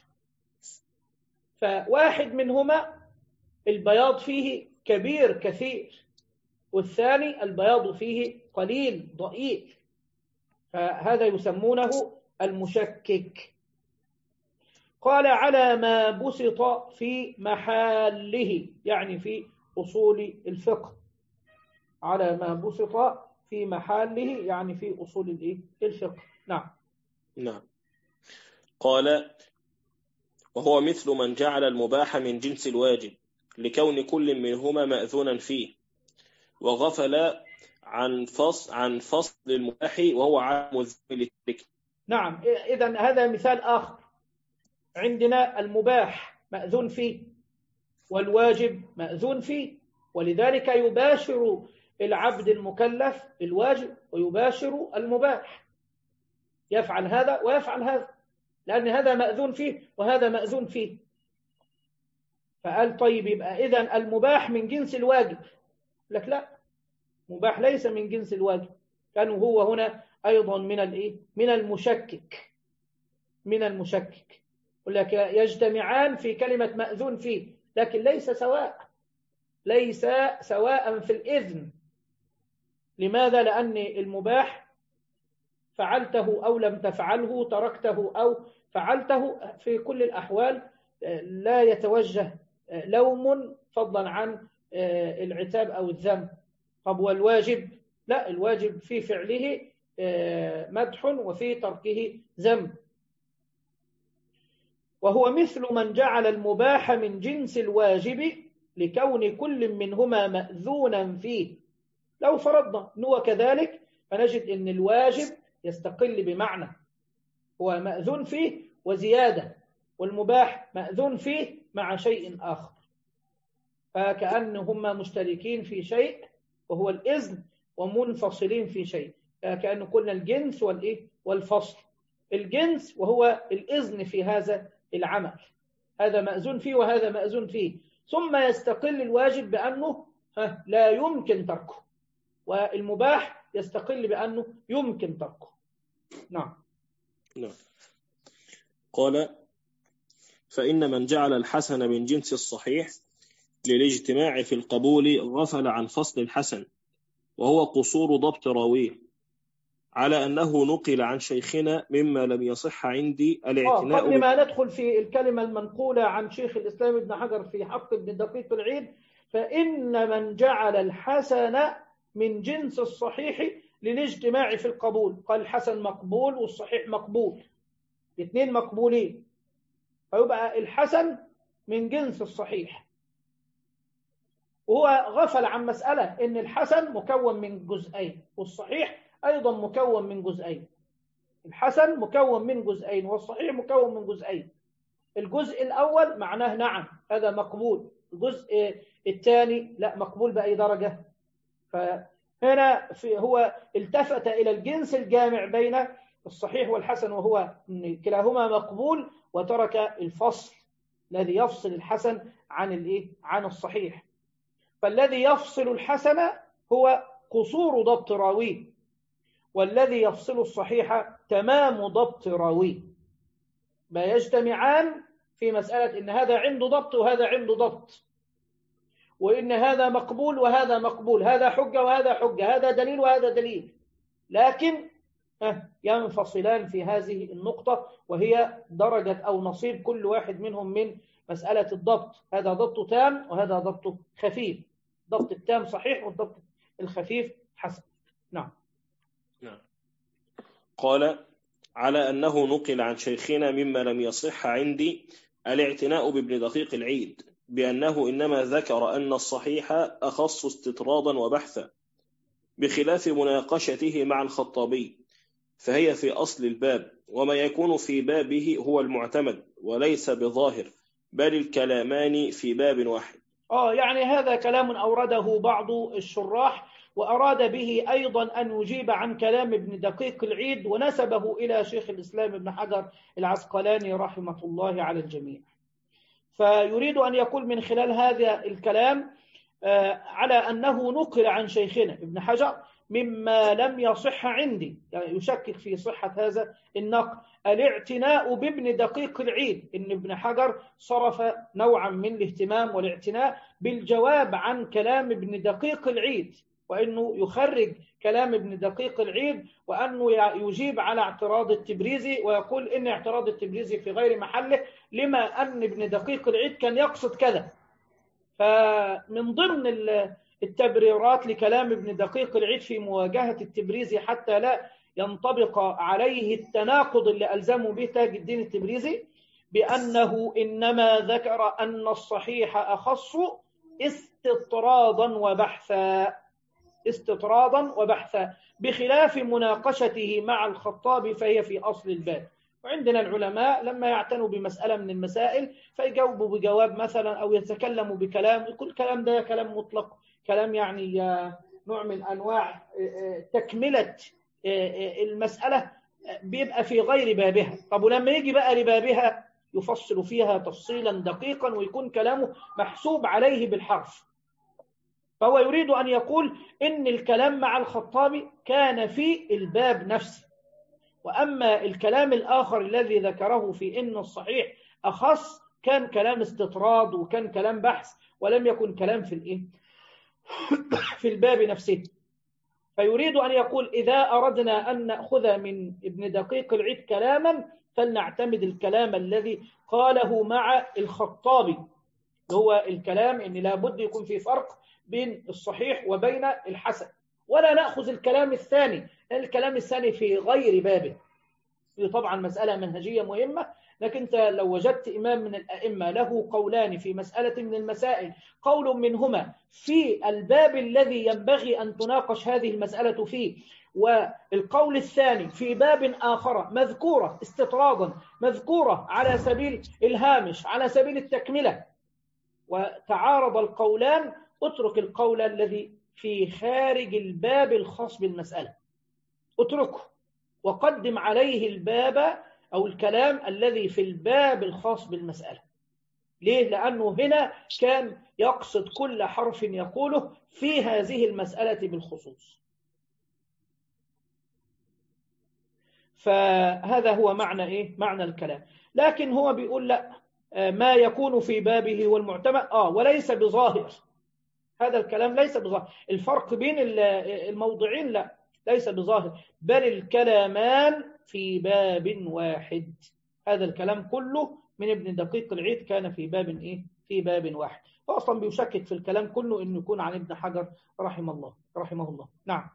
فواحد منهما البياض فيه كبير كثير، والثاني البياض فيه قليل ضئيل، فهذا يسمونه المشكك. قال: على ما بسط في محله، يعني في أصول الفقه. على ما بسط في محله يعني في أصول الفقه. نعم. نعم. قال: وهو مثل من جعل المباح من جنس الواجب لكون كل منهما مأذونا فيه، وغفل عن فصل المباح وهو عام الذم للترك. نعم. إذن هذا مثال آخر. عندنا المباح مأذون فيه والواجب مأذون فيه، ولذلك يباشر العبد المكلف الواجب ويباشر المباح، يفعل هذا ويفعل هذا، لأن هذا مأذون فيه وهذا مأذون فيه. فقال: طيب، يبقى إذن المباح من جنس الواجب. لك لا، مباح ليس من جنس الواجب، كان هو هنا أيضا من المشكك. من المشكك، ولك يجتمعان في كلمة مأذون فيه، لكن ليس سواء، ليس سواء في الإذن. لماذا؟ لأن المباح فعلته أو لم تفعله، تركته أو فعلته، في كل الأحوال لا يتوجه لوم فضلا عن العتاب أو الذم. طب والواجب؟ لا، الواجب في فعله مدح وفي تركه ذم. وهو مثل من جعل المباح من جنس الواجب لكون كل منهما مأذونا فيه. لو فرضنا أنه كذلك فنجد أن الواجب يستقل بمعنى، هو مأذون فيه وزيادة، والمباح مأذون فيه مع شيء آخر، فكأنهما مشتركين في شيء وهو الإذن، ومنفصلين في شيء، كأن قلنا الجنس والفصل. الجنس وهو الإذن في هذا العمل، هذا مأذون فيه وهذا مأذون فيه، ثم يستقل الواجب بأنه لا يمكن تركه، والمباح يستقل بأنه يمكن تركه. نعم. قال: فإن من جعل الحسن من جنس الصحيح للاجتماع في القبول غفل عن فصل الحسن، وهو قصور ضبط راويه، على أنه نقل عن شيخنا مما لم يصح عندي الاعتناء. قبل ما ندخل في الكلمة المنقولة عن شيخ الإسلام ابن حجر في حق ابن دقيق العيد، فإن من جعل الحسن من جنس الصحيح للاجتماع في القبول، قال الحسن مقبول والصحيح مقبول، الاثنين مقبولين، فيبقى الحسن من جنس الصحيح. وهو غفل عن مسألة إن الحسن مكون من جزئين والصحيح أيضا مكون من جزئين. الحسن مكون من جزئين والصحيح مكون من جزئين، الجزء الأول معناه نعم هذا مقبول، الجزء الثاني لا مقبول بأي درجة. فهنا هو التفت إلى الجنس الجامع بين الصحيح والحسن، وهو إن كلاهما مقبول، وترك الفصل الذي يفصل الحسن عن الصحيح. فالذي يفصل الحسن هو قصور ضبط راويه، والذي يفصل الصحيح تمام ضبط راويه. ما يجتمعان في مسألة إن هذا عنده ضبط وهذا عنده ضبط، وإن هذا مقبول وهذا مقبول، هذا حجة وهذا حجة، هذا دليل وهذا دليل، لكن ينفصلان في هذه النقطة، وهي درجة أو نصيب كل واحد منهم من مسألة الضبط. هذا ضبط تام وهذا ضبط خفيف، ضبط التام صحيح والضبط الخفيف حسن. نعم. قال: على أنه نقل عن شيخنا مما لم يصح عندي الاعتناء بابن دقيق العيد بأنه إنما ذكر أن الصحيح أخص استطرادا وبحثا، بخلاف مناقشته مع الخطابي، فهي في أصل الباب، وما يكون في بابه هو المعتمد وليس بظاهر، بل الكلامان في باب واحد. يعني هذا كلام أورده بعض الشراح، وأراد به أيضا أن يجيب عن كلام ابن دقيق العيد، ونسبه إلى شيخ الإسلام ابن حجر العسقلاني رحمة الله على الجميع. فيريد أن يقول من خلال هذا الكلام على أنه نقل عن شيخنا ابن حجر مما لم يصح عندي، يعني يشكك في صحة هذا النقل، الاعتناء بابن دقيق العيد، إن ابن حجر صرف نوعا من الاهتمام والاعتناء بالجواب عن كلام ابن دقيق العيد، وأنه يخرج كلام ابن دقيق العيد، وأنه يجيب على اعتراض التبريزي، ويقول إن اعتراض التبريزي في غير محله، لما أن ابن دقيق العيد كان يقصد كذا. فمن ضمن التبريرات لكلام ابن دقيق العيد في مواجهة التبريزي حتى لا ينطبق عليه التناقض اللي ألزموا به تاج الدين التبريزي، بأنه إنما ذكر أن الصحيح أخص استطرادا وبحثا، بخلاف مناقشته مع الخطاب فهي في أصل الباب. وعندنا العلماء لما يعتنوا بمسألة من المسائل فيجاوبوا بجواب مثلا، أو يتكلموا بكلام، كل كلام ده كلام مطلق، كلام يعني نوع من أنواع تكملة المسألة، بيبقى في غير بابها. طب ولما يجي بقى لبابها يفصل فيها تفصيلا دقيقا، ويكون كلامه محسوب عليه بالحرف. فهو يريد أن يقول إن الكلام مع الخطابي كان في الباب نفسه، وأما الكلام الآخر الذي ذكره في إن الصحيح أخص كان كلام استطراد وكان كلام بحث، ولم يكن كلام في الباب نفسه. فيريد أن يقول إذا أردنا أن نأخذ من ابن دقيق العيد كلاما فلنعتمد الكلام الذي قاله مع الخطابي، هو الكلام إن لابد يكون في فرق بين الصحيح وبين الحسن، ولا نأخذ الكلام الثاني، لأن الكلام الثاني في غير بابه. طبعا مسألة منهجية مهمة، لكن أنت لو وجدت إمام من الأئمة له قولان في مسألة من المسائل، قول منهما في الباب الذي ينبغي أن تناقش هذه المسألة فيه، والقول الثاني في باب آخر مذكورة استطرادا، مذكورة على سبيل الهامش، على سبيل التكملة، وتعارض القولان، اترك القول الذي في خارج الباب الخاص بالمسألة، اتركه وقدم عليه الباب أو الكلام الذي في الباب الخاص بالمسألة. ليه؟ لأنه هنا كان يقصد كل حرف يقوله في هذه المسألة بالخصوص. فهذا هو معنى الكلام. لكن هو بيقول لا، ما يكون في بابه والمعتمد وليس بظاهر. هذا الكلام ليس بظاهر، الفرق بين الموضعين لا ليس بظاهر، بل الكلامان في باب واحد. هذا الكلام كله من ابن دقيق العيد كان في باب واحد. هو أصلا بيشكك في الكلام كله إنه يكون عن ابن حجر رحمه الله. نعم.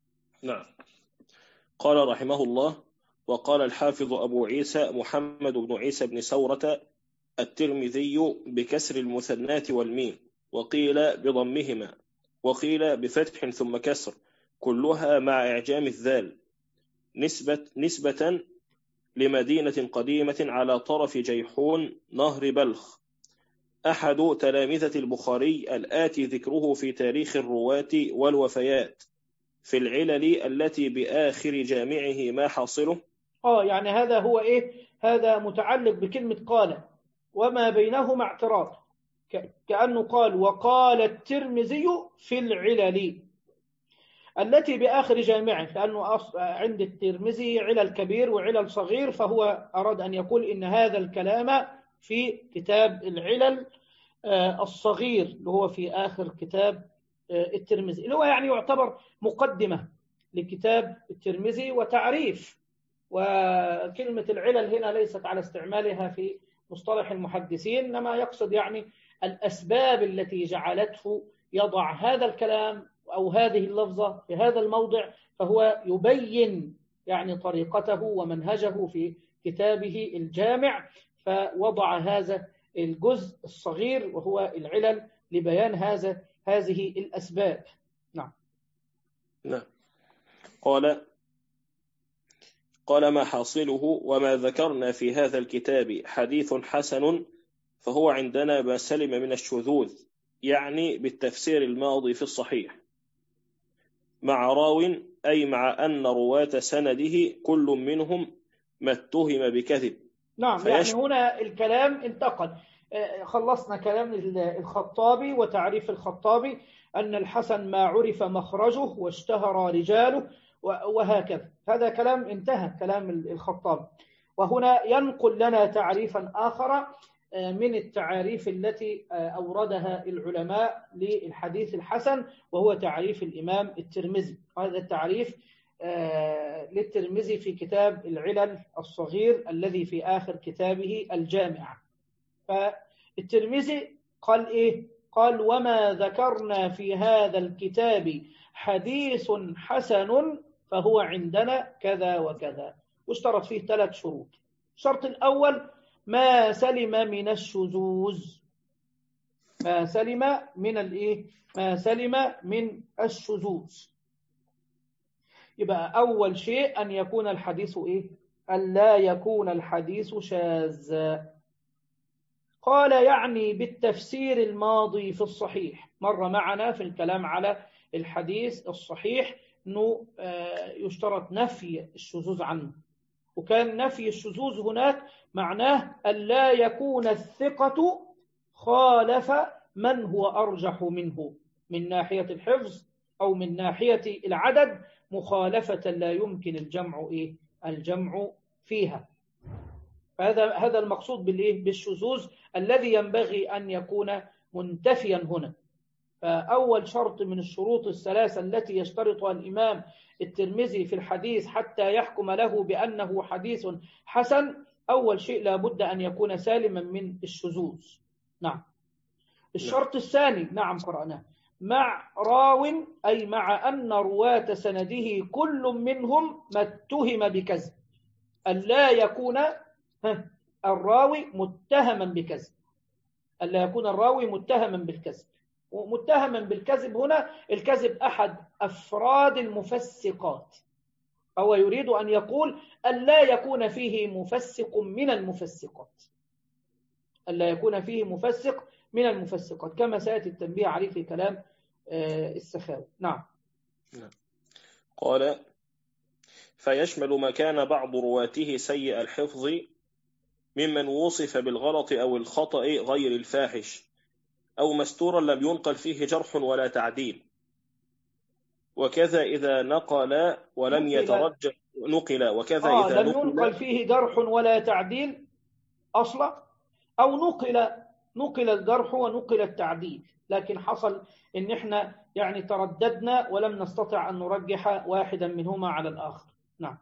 قال رحمه الله: وقال الحافظ أبو عيسى محمد بن عيسى بن سورة الترمذي بكسر المثنات والميم، وقيل بضمهما، وقيل بفتح ثم كسر، كلها مع إعجام الذال، نسبة لمدينة قديمة على طرف جيحون نهر بلخ، أحد تلامذة البخاري الآتي ذكره في تاريخ الرواة والوفيات في العلل التي بآخر جامعه ما حاصله. يعني هذا هو هذا متعلق بكلمة قال وما بينهما اعتراض، كأنه قال وقال الترمذي في العلل التي بآخر جامعه، لأنه عند الترمذي علل كبير وعلل صغير، فهو أراد أن يقول إن هذا الكلام في كتاب العلل الصغير اللي هو في آخر كتاب الترمذي، اللي هو يعني يعتبر مقدمة لكتاب الترمذي وتعريف. وكلمة العلل هنا ليست على استعمالها في مصطلح المحدثين، إنما يقصد يعني الأسباب التي جعلته يضع هذا الكلام أو هذه اللفظة في هذا الموضع، فهو يبين يعني طريقته ومنهجه في كتابه الجامع، فوضع هذا الجزء الصغير وهو العلل لبيان هذه الأسباب. نعم. قال ما حاصله وما ذكرنا في هذا الكتاب حديث حسن فهو عندنا ما سلم من الشذوذ، يعني بالتفسير الماضي في الصحيح، مع راو أي مع أن رواة سنده كل منهم ما اتهم بكذب. نعم، يعني هنا الكلام انتقل. خلصنا كلام الخطابي وتعريف الخطابي أن الحسن ما عرف مخرجه واشتهر رجاله وهكذا، هذا كلام انتهى كلام الخطابي. وهنا ينقل لنا تعريفا آخر من التعاريف التي أوردها العلماء للحديث الحسن، وهو تعريف الإمام الترمذي. هذا التعريف للترمذي في كتاب العلل الصغير الذي في آخر كتابه الجامع. فالترمذي قال قال وما ذكرنا في هذا الكتاب حديث حسن فهو عندنا كذا وكذا، واشترط فيه 3 شروط. الشرط الأول ما سلم من الشذوذ، ما سلم من الشذوذ. يبقى أول شيء أن يكون الحديث أن لا يكون الحديث شاذا. قال يعني بالتفسير الماضي في الصحيح، مر معنا في الكلام على الحديث الصحيح أنه يشترط نفي الشذوذ عنه، وكان نفي الشذوذ هناك معناه أن لا يكون الثقة خالف من هو أرجح منه من ناحية الحفظ أو من ناحية العدد، مخالفة لا يمكن الجمع فيها. هذا المقصود بالشذوذ الذي ينبغي أن يكون منتفيا هنا. فأول شرط من الشروط الثلاثة التي يشترطها الإمام الترمذي في الحديث حتى يحكم له بأنه حديث حسن، أول شيء لابد أن يكون سالما من الشذوذ. نعم. الشرط الثاني نعم قرأناه، مع راو أي مع أن رواة سنده كل منهم ما اتهم بكذب، ألا يكون الراوي متهما بكذب، ألا يكون الراوي متهما بالكذب. ومتهما بالكذب هنا الكذب أحد أفراد المفسقات، أو يريد أن يقول ألا يكون فيه مفسق من المفسقات، ألا يكون فيه مفسق من المفسقات، كما سيأتي التنبيه عليه في كلام السخاوي. نعم. قال فيشمل ما كان بعض رواته سيء الحفظ ممن وصف بالغلط أو الخطأ غير الفاحش، أو مستورا لم ينقل فيه جرح ولا تعديل، وكذا إذا نقل ولم يترجح نقل، وكذا إذا لم ينقل فيه جرح ولا تعديل أصلا، أو نقل الجرح ونقل التعديل، لكن حصل إن إحنا يعني ترددنا ولم نستطع أن نرجح واحدا منهما على الآخر. نعم.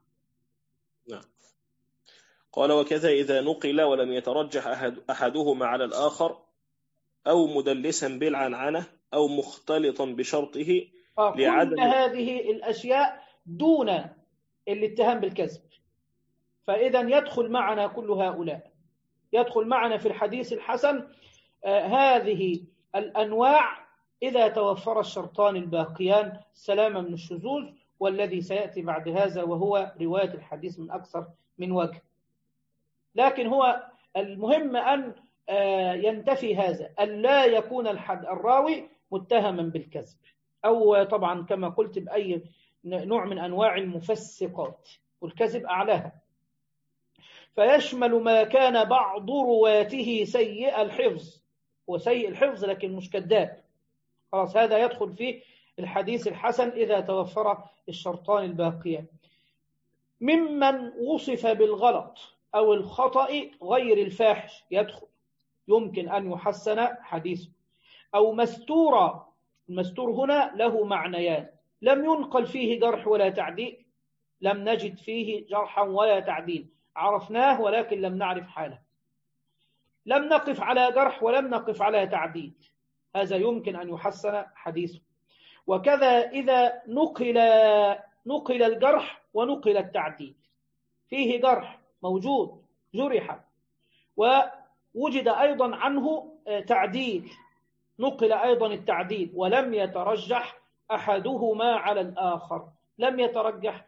قال وكذا إذا نقل ولم يترجح أحدهما على الآخر، أو مدلسا بالعنعنة، أو مختلطا بشرطه لعدم كل هذه الأشياء دون الاتهام بالكذب. فإذا يدخل معنا كل هؤلاء، يدخل معنا في الحديث الحسن هذه الأنواع إذا توفر الشرطان الباقيان، سلامة من الشذوذ والذي سيأتي بعد هذا وهو رواية الحديث من أكثر من وجه. لكن هو المهم أن ينتفي هذا، أن لا يكون الراوي متهما بالكذب، أو طبعا كما قلت بأي نوع من أنواع المفسقات، والكذب أعلاها. فيشمل ما كان بعض رواته سيء الحفظ، وسيء الحفظ لكن مش كذاب، خلاص هذا يدخل في الحديث الحسن إذا توفر الشرطان الباقيان. ممن وصف بالغلط أو الخطأ غير الفاحش يدخل، يمكن أن يحسن حديثه. أو مستورا، المستور هنا له معنيان: لم ينقل فيه جرح ولا تعديل، لم نجد فيه جرحا ولا تعديل، عرفناه ولكن لم نعرف حاله. لم نقف على جرح ولم نقف على تعديل، هذا يمكن أن يحسن حديثه. وكذا إذا نقل الجرح ونقل التعديل، فيه جرح موجود جرح ووجد أيضا عنه تعديل، نقل أيضا التعديل ولم يترجح أحدهما على الآخر، لم يترجح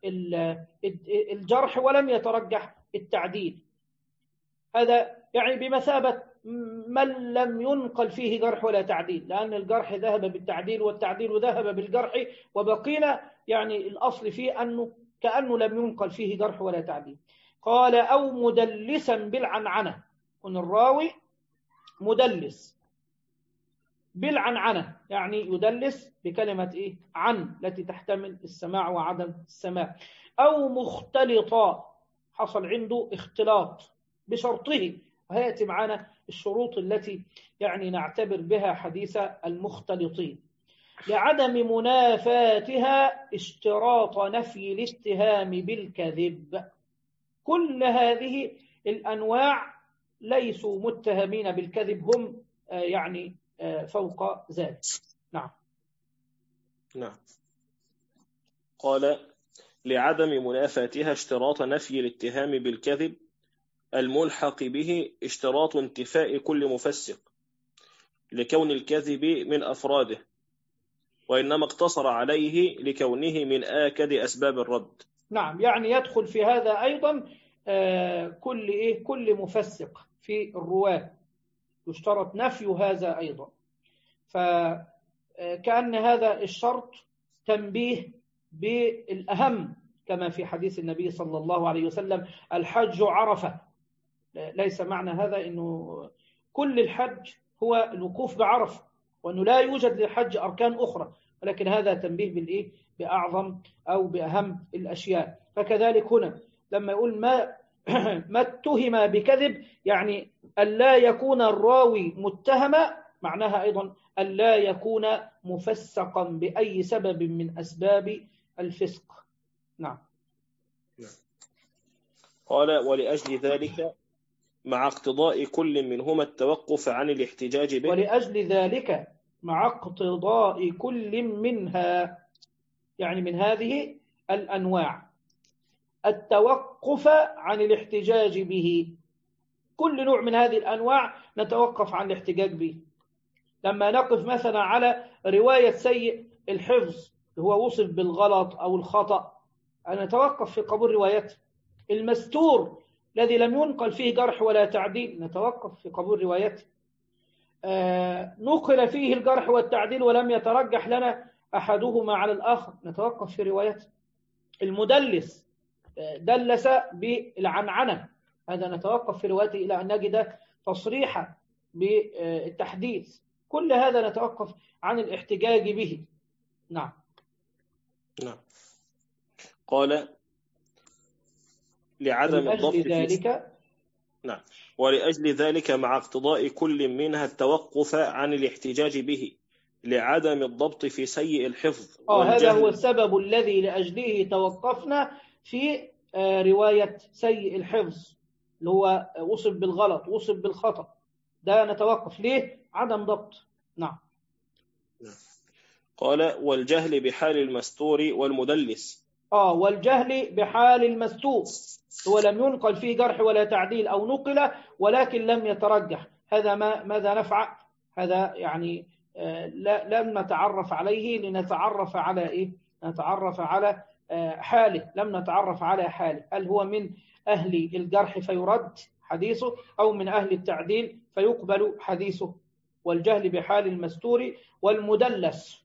الجرح ولم يترجح التعديل، هذا يعني بمثابة من لم ينقل فيه جرح ولا تعديل، لأن الجرح ذهب بالتعديل والتعديل ذهب بالجرح، وبقينا يعني الأصل فيه أنه كأنه لم ينقل فيه جرح ولا تعديل. قال: أو مدلسا بالعنعنة، كن الراوي مدلس بالعنعنة، يعني يدلس بكلمة إيه؟ عن، التي تحتمل السماع وعدم السماع. أو مختلطا، حصل عنده اختلاط بشرطه، وهيأتي معنا الشروط التي يعني نعتبر بها حديث المختلطين. لعدم منافاتها اشتراط نفي الاتهام بالكذب. كل هذه الأنواع ليسوا متهمين بالكذب، هم يعني فوق ذلك. نعم. نعم. قال: لعدم منافاتها اشتراط نفي الاتهام بالكذب، الملحق به اشتراط انتفاء كل مفسق لكون الكذب من أفراده، وإنما اقتصر عليه لكونه من آكد أسباب الرد. نعم، يعني يدخل في هذا أيضا كل مفسق في الرواة يشترط نفي هذا أيضا. فكأن هذا الشرط تنبيه بالأهم، كما في حديث النبي صلى الله عليه وسلم: الحج عرفة. ليس معنى هذا أنه كل الحج هو الوقوف بعرفة، وأنه لا يوجد للحج أركان أخرى، ولكن هذا تنبيه بأعظم أو بأهم الأشياء. فكذلك هنا لما يقول ما اتهم بكذب، يعني ألا يكون الراوي متهما، معناها أيضا ألا يكون مفسقا بأي سبب من أسباب الفسق. نعم. قال: ولأجل ذلك مع اقتضاء كل منهما التوقف عن الاحتجاج به. ولأجل ذلك مع اقتضاء كل منها، يعني من هذه الأنواع، التوقف عن الاحتجاج به. كل نوع من هذه الأنواع نتوقف عن الاحتجاج به. لما نقف مثلا على رواية سيء الحفظ هو وصف بالغلط أو الخطأ، نتوقف في قبول روايته. المستور الذي لم ينقل فيه جرح ولا تعديل، نتوقف في قبول روايته. نقل فيه الجرح والتعديل ولم يترجح لنا أحدهما على الآخر، نتوقف في روايته. المدلس دلس بالعنعنة، هذا نتوقف في روايته إلى أن نجد تصريحا بالتحديث. كل هذا نتوقف عن الاحتجاج به. نعم. نعم. قال: لعدم الضبط ذلك. نعم. ولأجل ذلك مع اقتضاء كل منها التوقف عن الاحتجاج به لعدم الضبط في سيء الحفظ هذا هو السبب الذي لأجله توقفنا في رواية سيء الحفظ، اللي هو وصف بالغلط وصف بالخطأ، ده نتوقف ليه؟ عدم ضبط. نعم. قال: والجهل بحال المستور والمدلس. والجهل بحال المستور هو لم ينقل فيه جرح ولا تعديل، أو نقل ولكن لم يترجح، هذا ماذا نفعل؟ هذا يعني لم نتعرف عليه لنتعرف على إيه؟ نتعرف على حاله، لم نتعرف على حاله، هل هو من أهل الجرح فيرد حديثه، أو من أهل التعديل فيقبل حديثه. والجهل بحال المستور والمدلس.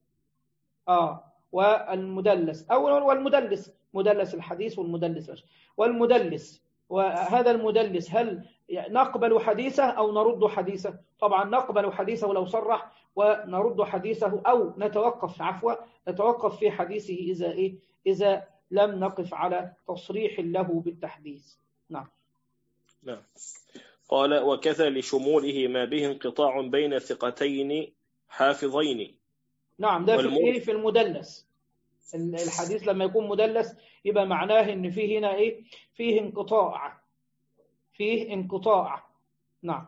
والمدلس أو والمدلس، مدلس الحديث والمدلس. وهذا المدلس هل نقبل حديثه أو نرد حديثه؟ طبعا نقبل حديثه لو صرح، ونرد حديثه أو نتوقف في حديثه إذا لم نقف على تصريح له بالتحديث. نعم. قال وكذا لشموله ما به انقطاع بين ثقتين حافظين. نعم، ده في المدلس. الحديث لما يكون مدلس يبقى معناه ان فيه هنا فيه انقطاع. نعم.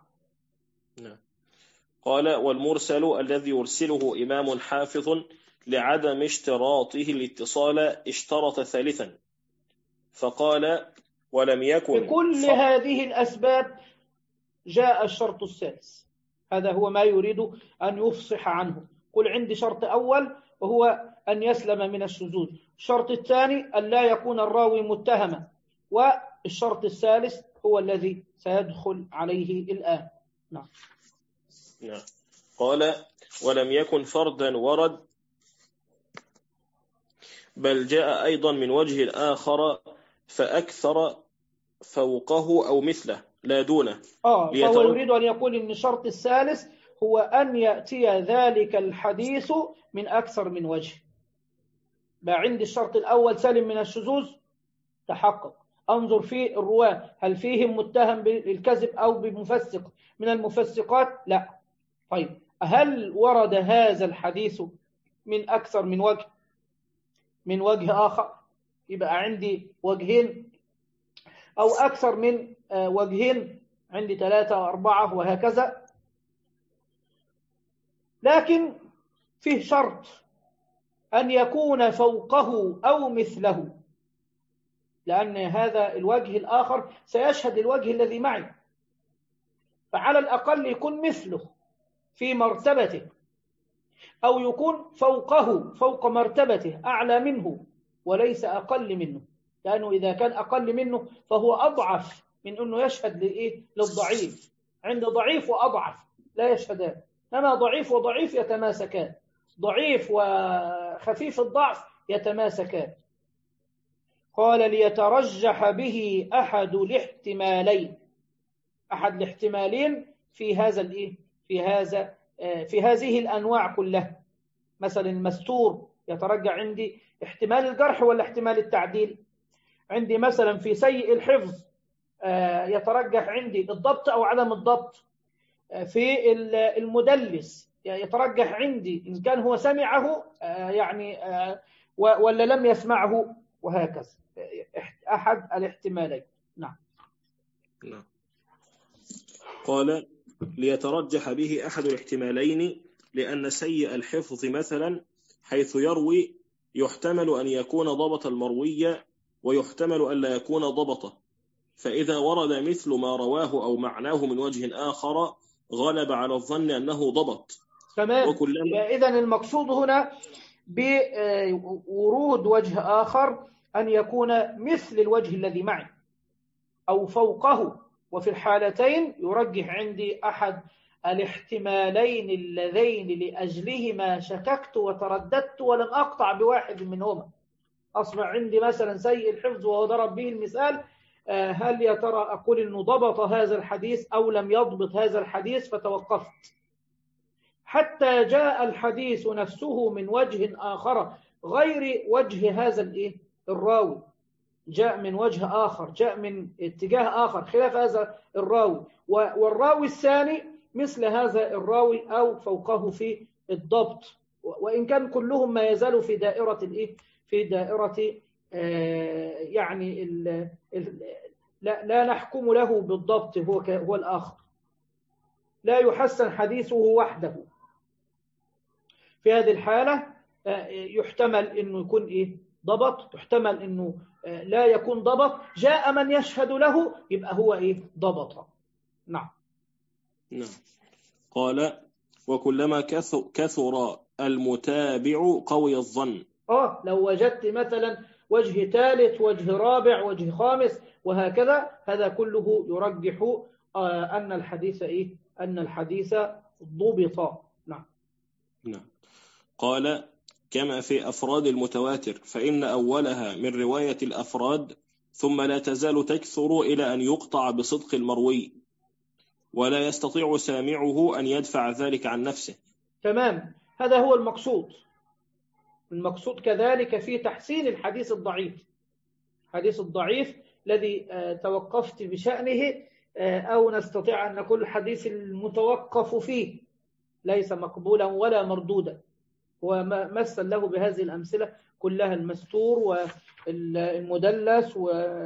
قال والمرسل الذي يرسله إمام حافظ لعدم اشتراطه الاتصال اشترط ثالثا فقال ولم يكن بكل هذه الأسباب جاء الشرط الثالث. هذا هو ما يريد أن يفصح عنه. قل عندي شرط أول وهو أن يسلم من الشذوذ، الشرط الثاني أن لا يكون الراوي متهما، والشرط الثالث هو الذي سيدخل عليه الآن. نعم. قال ولم يكن فردا ورد بل جاء أيضا من وجه آخر فأكثر فوقه أو مثله لا دونه. فهو يريد أن يقول إن الشرط الثالث هو أن يأتي ذلك الحديث من أكثر من وجه. بقى عندي الشرط الأول سلم من الشذوذ، تحقق، أنظر في الرواة هل فيهم متهم بالكذب أو بمفسق من المفسقات؟ لا. طيب هل ورد هذا الحديث من أكثر من وجه آخر؟ يبقى عندي وجهين أو أكثر من وجهين، عندي 3 أو 4 وهكذا. لكن فيه شرط أن يكون فوقه أو مثله، لأن هذا الوجه الآخر سيشهد الوجه الذي معي، فعلى الأقل يكون مثله في مرتبته، أو يكون فوق مرتبته، أعلى منه وليس أقل منه، لأنه إذا كان أقل منه فهو أضعف من أنه يشهد للضعيف. عند ضعيف وأضعف لا يشهدان، إنما ضعيف وضعيف يتماسكان، ضعيف وخفيف الضعف يتماسكان. قال ليترجح به أحد الاحتمالين في هذه الأنواع كلها. مثلا المستور يترجح عندي احتمال الجرح ولا احتمال التعديل. عندي مثلا في سيء الحفظ يترجح عندي الضبط أو عدم الضبط. في المدلس يترجح عندي إن كان هو سمعه ولا لم يسمعه، وهكذا أحد الاحتمالين. نعم. قال ليترجح به أحد الاحتمالين لأن سيء الحفظ مثلا حيث يروي يحتمل أن يكون ضبط المروي ويحتمل أن لا يكون ضبطه، فإذا ورد مثل ما رواه أو معناه من وجه آخر غلب على الظن أنه ضبط. تمام. إذن المقصود هنا بورود وجه آخر أن يكون مثل الوجه الذي معي أو فوقه، وفي الحالتين يرجح عندي أحد الاحتمالين اللذين لأجلهما شككت وترددت ولم أقطع بواحد منهما. أصبح عندي مثلا سيء الحفظ وهو ضرب به المثال، هل يا ترى أقول إنه ضبط هذا الحديث أو لم يضبط هذا الحديث؟ فتوقفت حتى جاء الحديث نفسه من وجه آخر غير وجه هذا الراوي، جاء من وجه آخر، جاء من اتجاه آخر خلاف هذا الراوي، والراوي الثاني مثل هذا الراوي أو فوقه في الضبط، وإن كان كلهم ما يزالوا في دائرة في دائرة لا نحكم له بالضبط، هو الآخر لا يحسن حديثه وحده. في هذه الحالة يحتمل أنه يكون ضبط، يحتمل أنه لا يكون ضبط، جاء من يشهد له يبقى هو ضبط. نعم. قال وكلما كثر المتابع قوي الظن. لو وجدت مثلا وجه ثالث، وجه رابع، وجه خامس، وهكذا. هذا كله يرجح أن الحديث أن الحديث ضبط. نعم. قال: كما في أفراد المتواتر، فإن أولها من رواية الأفراد، ثم لا تزال تكثر إلى أن يقطع بصدق المروي، ولا يستطيع سامعه أن يدفع ذلك عن نفسه. تمام، هذا هو المقصود. المقصود كذلك في تحسين الحديث الضعيف. الحديث الضعيف الذي توقفت بشأنه، أو نستطيع أن نقول الحديث المتوقف فيه ليس مقبولا ولا مردودا. ومثل له بهذه الأمثلة كلها: المستور والمدلس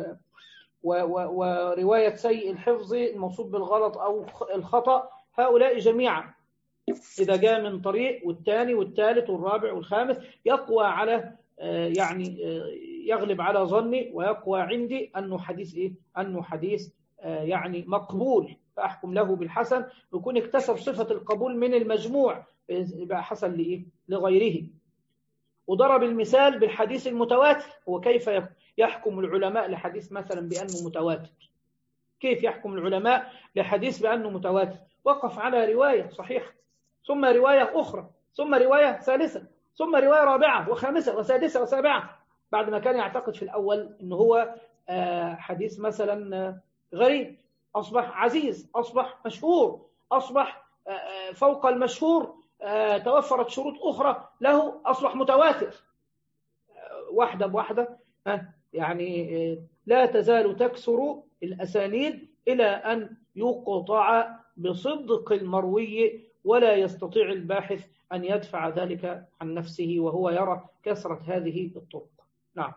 ورواية سيء الحفظ الموصوف بالغلط أو الخطأ. هؤلاء جميعا إذا جاء من طريق والثاني والثالث والرابع والخامس يقوى على يعني يغلب على ظني ويقوى عندي أنه حديث أنه حديث يعني مقبول، فأحكم له بالحسن، يكون اكتسب صفة القبول من المجموع، يبقى حسن لغيره. وضرب المثال بالحديث المتواتر، وكيف يحكم العلماء لحديث مثلا بأنه متواتر. كيف يحكم العلماء لحديث بأنه متواتر؟ وقف على رواية صحيحة، ثم رواية أخرى، ثم رواية ثالثة، ثم رواية رابعة وخامسة وسادسة وسابعة، بعد ما كان يعتقد في الأول أنه هو حديث مثلا غريب، أصبح عزيز، أصبح مشهور، أصبح فوق المشهور، توفرت شروط أخرى له، أصبح متواتر. واحدة بواحدة يعني لا تزال تكثر الأسانيد إلى أن يقطع بصدق المروي، ولا يستطيع الباحث أن يدفع ذلك عن نفسه وهو يرى كثرة هذه الطرق. نعم.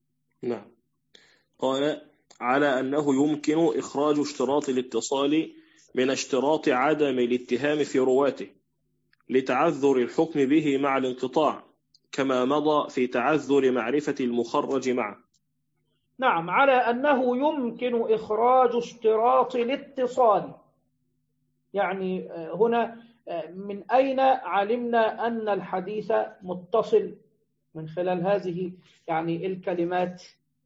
قال: على أنه يمكن إخراج اشتراط الاتصال من اشتراط عدم الاتهام في رواته لتعذر الحكم به مع الانقطاع، كما مضى في تعذر معرفة المخرج معه. نعم، على أنه يمكن إخراج اشتراط الاتصال. يعني هنا من أين علمنا أن الحديث متصل؟ من خلال هذه يعني الكلمات.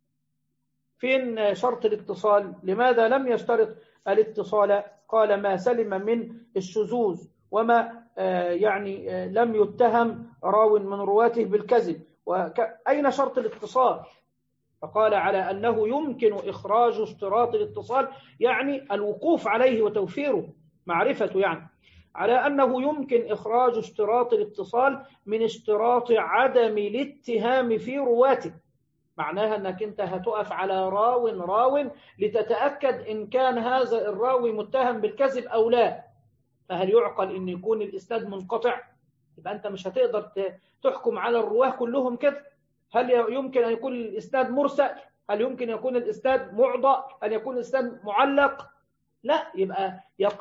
فين شرط الاتصال؟ لماذا لم يشترط الاتصال؟ قال: ما سلم من الشذوذ، وما يعني لم يتهم راو من رواته بالكذب. أين شرط الاتصال؟ فقال: على أنه يمكن إخراج اشتراط الاتصال، يعني الوقوف عليه وتوفيره، معرفته يعني. على أنه يمكن إخراج اشتراط الاتصال من اشتراط عدم الاتهام في رواته. معناها أنك أنت هتقف على راو لتتأكد إن كان هذا الراوي متهم بالكذب أو لا. فهل يعقل أن يكون الإسناد منقطع؟ يبقى أنت مش هتقدر تحكم على الرواه كلهم كده. هل يمكن أن يكون الإسناد مرسل؟ هل يمكن أن يكون الإسناد معضى؟ هل يكون الإسناد معلق؟ لا. يبقى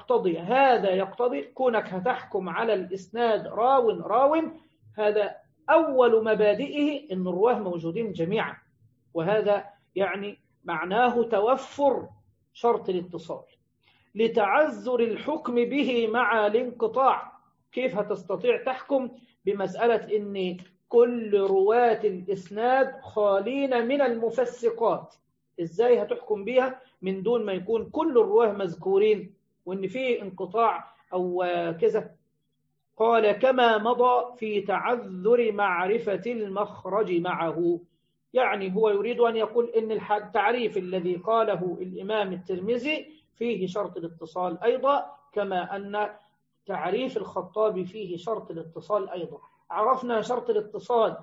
يقتضي كونك هتحكم على الإسناد راو، هذا أول مبادئه أن الرواه موجودين جميعا، وهذا يعني معناه توفر شرط الاتصال لتعذر الحكم به مع الانقطاع. كيف هتستطيع تحكم بمسألة أن كل رواة الإسناد خالين من المفسقات؟ إزاي هتحكم بها من دون ما يكون كل الرواه مذكورين وأن في انقطاع أو كذا؟ قال: كما مضى في تعذر معرفة المخرج معه. يعني هو يريد أن يقول إن التعريف الذي قاله الإمام الترمذي فيه شرط الاتصال أيضا، كما أن تعريف الخطابي فيه شرط الاتصال أيضا. عرفنا شرط الاتصال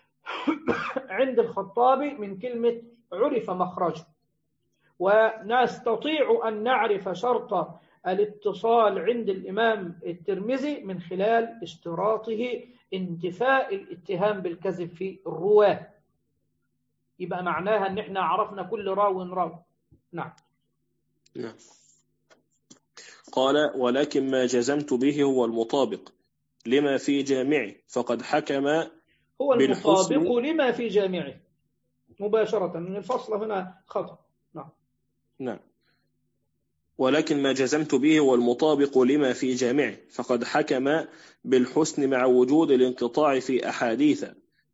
عند الخطابي من كلمة عرف مخرجه، ونستطيع أن نعرف شرط الاتصال عند الإمام الترمذي من خلال اشتراطه انتفاء الاتهام بالكذب في الرواة. يبقى معناها أن احنا عرفنا كل راو. نعم. قال: ولكن ما جزمت به هو المطابق لما في جامعه، فقد حكم هو المطابق لما في جامعه مباشرة، من الفصل هنا خطأ. نعم. ولكن ما جزمت به هو المطابق لما في جامعه، فقد حكم بالحسن مع وجود الانقطاع في أحاديث،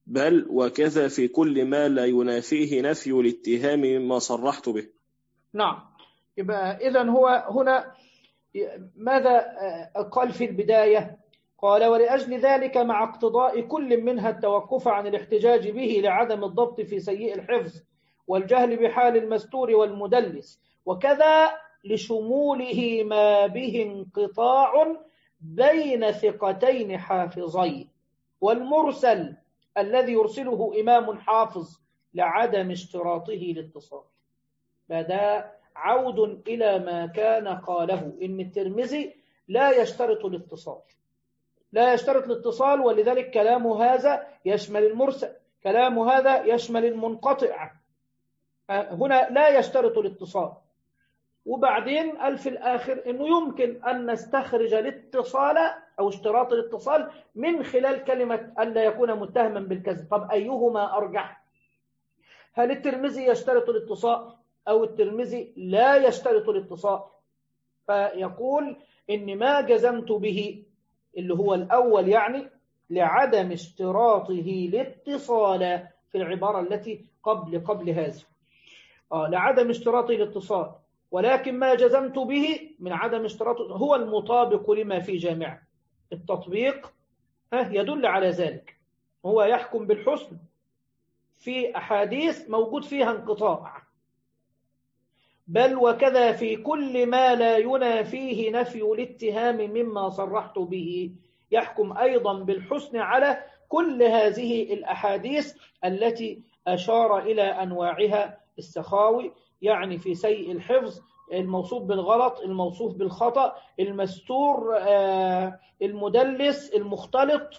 بل وكذا في كل ما لا ينافيه نفي الاتهام مما صرحت به. نعم. يبقى إذن هو هنا ماذا قال في البداية؟ قال ولأجل ذلك مع اقتضاء كل منها التوقف عن الاحتجاج به لعدم الضبط في سيء الحفظ والجهل بحال المستور والمدلس، وكذا لشموله ما به انقطاع بين ثقتين حافظين، والمرسل الذي يرسله إمام حافظ لعدم اشتراطه الاتصال. فده عود إلى ما كان قاله إن الترمذي لا يشترط الاتصال، لا يشترط الاتصال، ولذلك كلام هذا يشمل المرسل، كلام هذا يشمل المنقطع، هنا لا يشترط الاتصال. وبعدين قال في الآخر إنه يمكن أن نستخرج الاتصال أو اشتراط الاتصال من خلال كلمة ألا يكون متهما بالكذب. طب أيهما أرجح؟ هل الترمذي يشترط الاتصال أو الترمذي لا يشترط الاتصال؟ فيقول إن ما جزمت به اللي هو الأول يعني لعدم اشتراطه الاتصال في العبارة التي قبل هذه، لعدم اشتراطه الاتصال، ولكن ما جزمت به من عدم اشتراطه هو المطابق لما في جامع التطبيق يدل على ذلك. هو يحكم بالحسن في أحاديث موجود فيها انقطاع، بل وكذا في كل ما لا ينافيه نفي الاتهام مما صرحت به، يحكم أيضا بالحسن على كل هذه الأحاديث التي أشار إلى أنواعها السخاوي، يعني في سيء الحفظ، الموصوف بالغلط، الموصوف بالخطأ، المستور، المدلس، المختلط،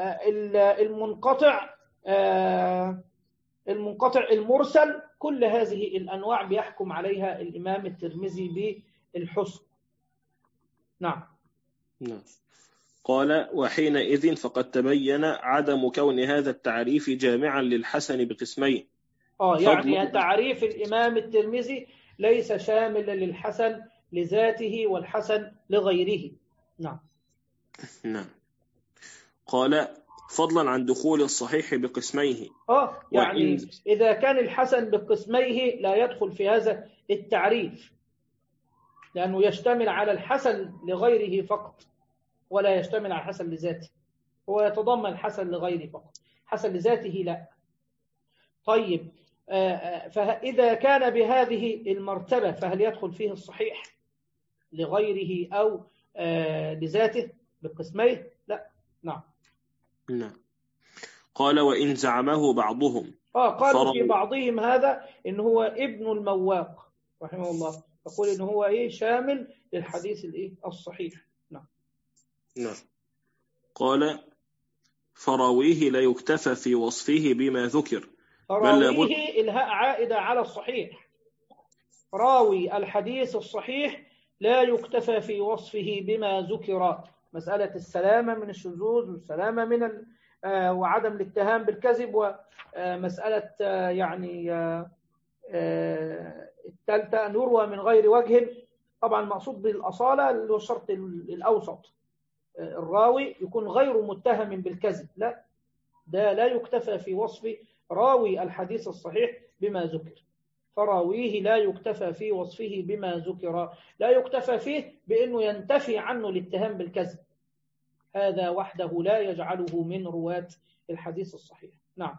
المنقطع، المرسل، كل هذه الأنواع بيحكم عليها الإمام الترمذي بالحسن. نعم. قال وحينئذ فقد تبين عدم كون هذا التعريف جامعا للحسن بقسمين. يعني تعريف الإمام الترمذي ليس شاملا للحسن لذاته والحسن لغيره. نعم. قال فضلا عن دخول الصحيح بقسميه. يعني إذا كان الحسن بقسميه لا يدخل في هذا التعريف، لأنه يشتمل على الحسن لغيره فقط ولا يشتمل على الحسن لذاته، هو يتضمن الحسن لغيره فقط، حسن لذاته لا. طيب، فإذا كان بهذه المرتبة فهل يدخل فيه الصحيح لغيره أو لذاته بقسميه؟ لا. نعم. قال وإن زعمه بعضهم قالوا في بعضهم هذا إن هو ابن المواق رحمه الله، يقول إن هو شامل للحديث الصحيح. نعم. قال فراويه لا يكتفى في وصفه بما ذكر، راويه الهاء عائدة على الصحيح، راوي الحديث الصحيح لا يكتفى في وصفه بما ذكر، مسألة السلامة من الشذوذ والسلامة من وعدم الاتهام بالكذب، ومسألة يعني الثالثة أن يروى من غير وجه. طبعا مقصود بالأصالة اللي هو الشرط الأوسط، الراوي يكون غير متهم بالكذب، لا، ده لا يكتفى في وصف راوي الحديث الصحيح بما ذكر، فراويه لا يكتفى في وصفه بما ذكر، لا يكتفى فيه بأنه ينتفي عنه الاتهام بالكذب، هذا وحده لا يجعله من رواة الحديث الصحيح. نعم.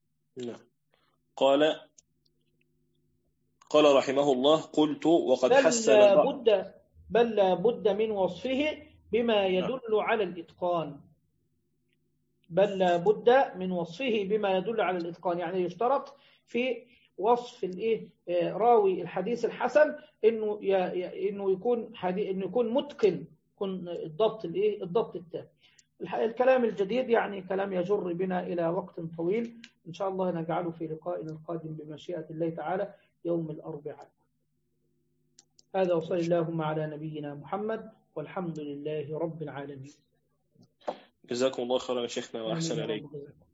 قال رحمه الله قلت وقد حسن بل لا بد من وصفه بما يدل على الإتقان، بل لا بد من وصفه بما يدل على الإتقان، يعني يشترط في وصف راوي الحديث الحسن إنه يكون متقن، يكون الضبط التام. الكلام الجديد يعني كلام يجر بنا إلى وقت طويل، إن شاء الله نجعله في لقائنا القادم بمشيئة الله تعالى يوم الأربعاء. هذا وصلى اللهم على نبينا محمد والحمد لله رب العالمين. جزاكم الله خيرا يا شيخنا وأحسن عليكم.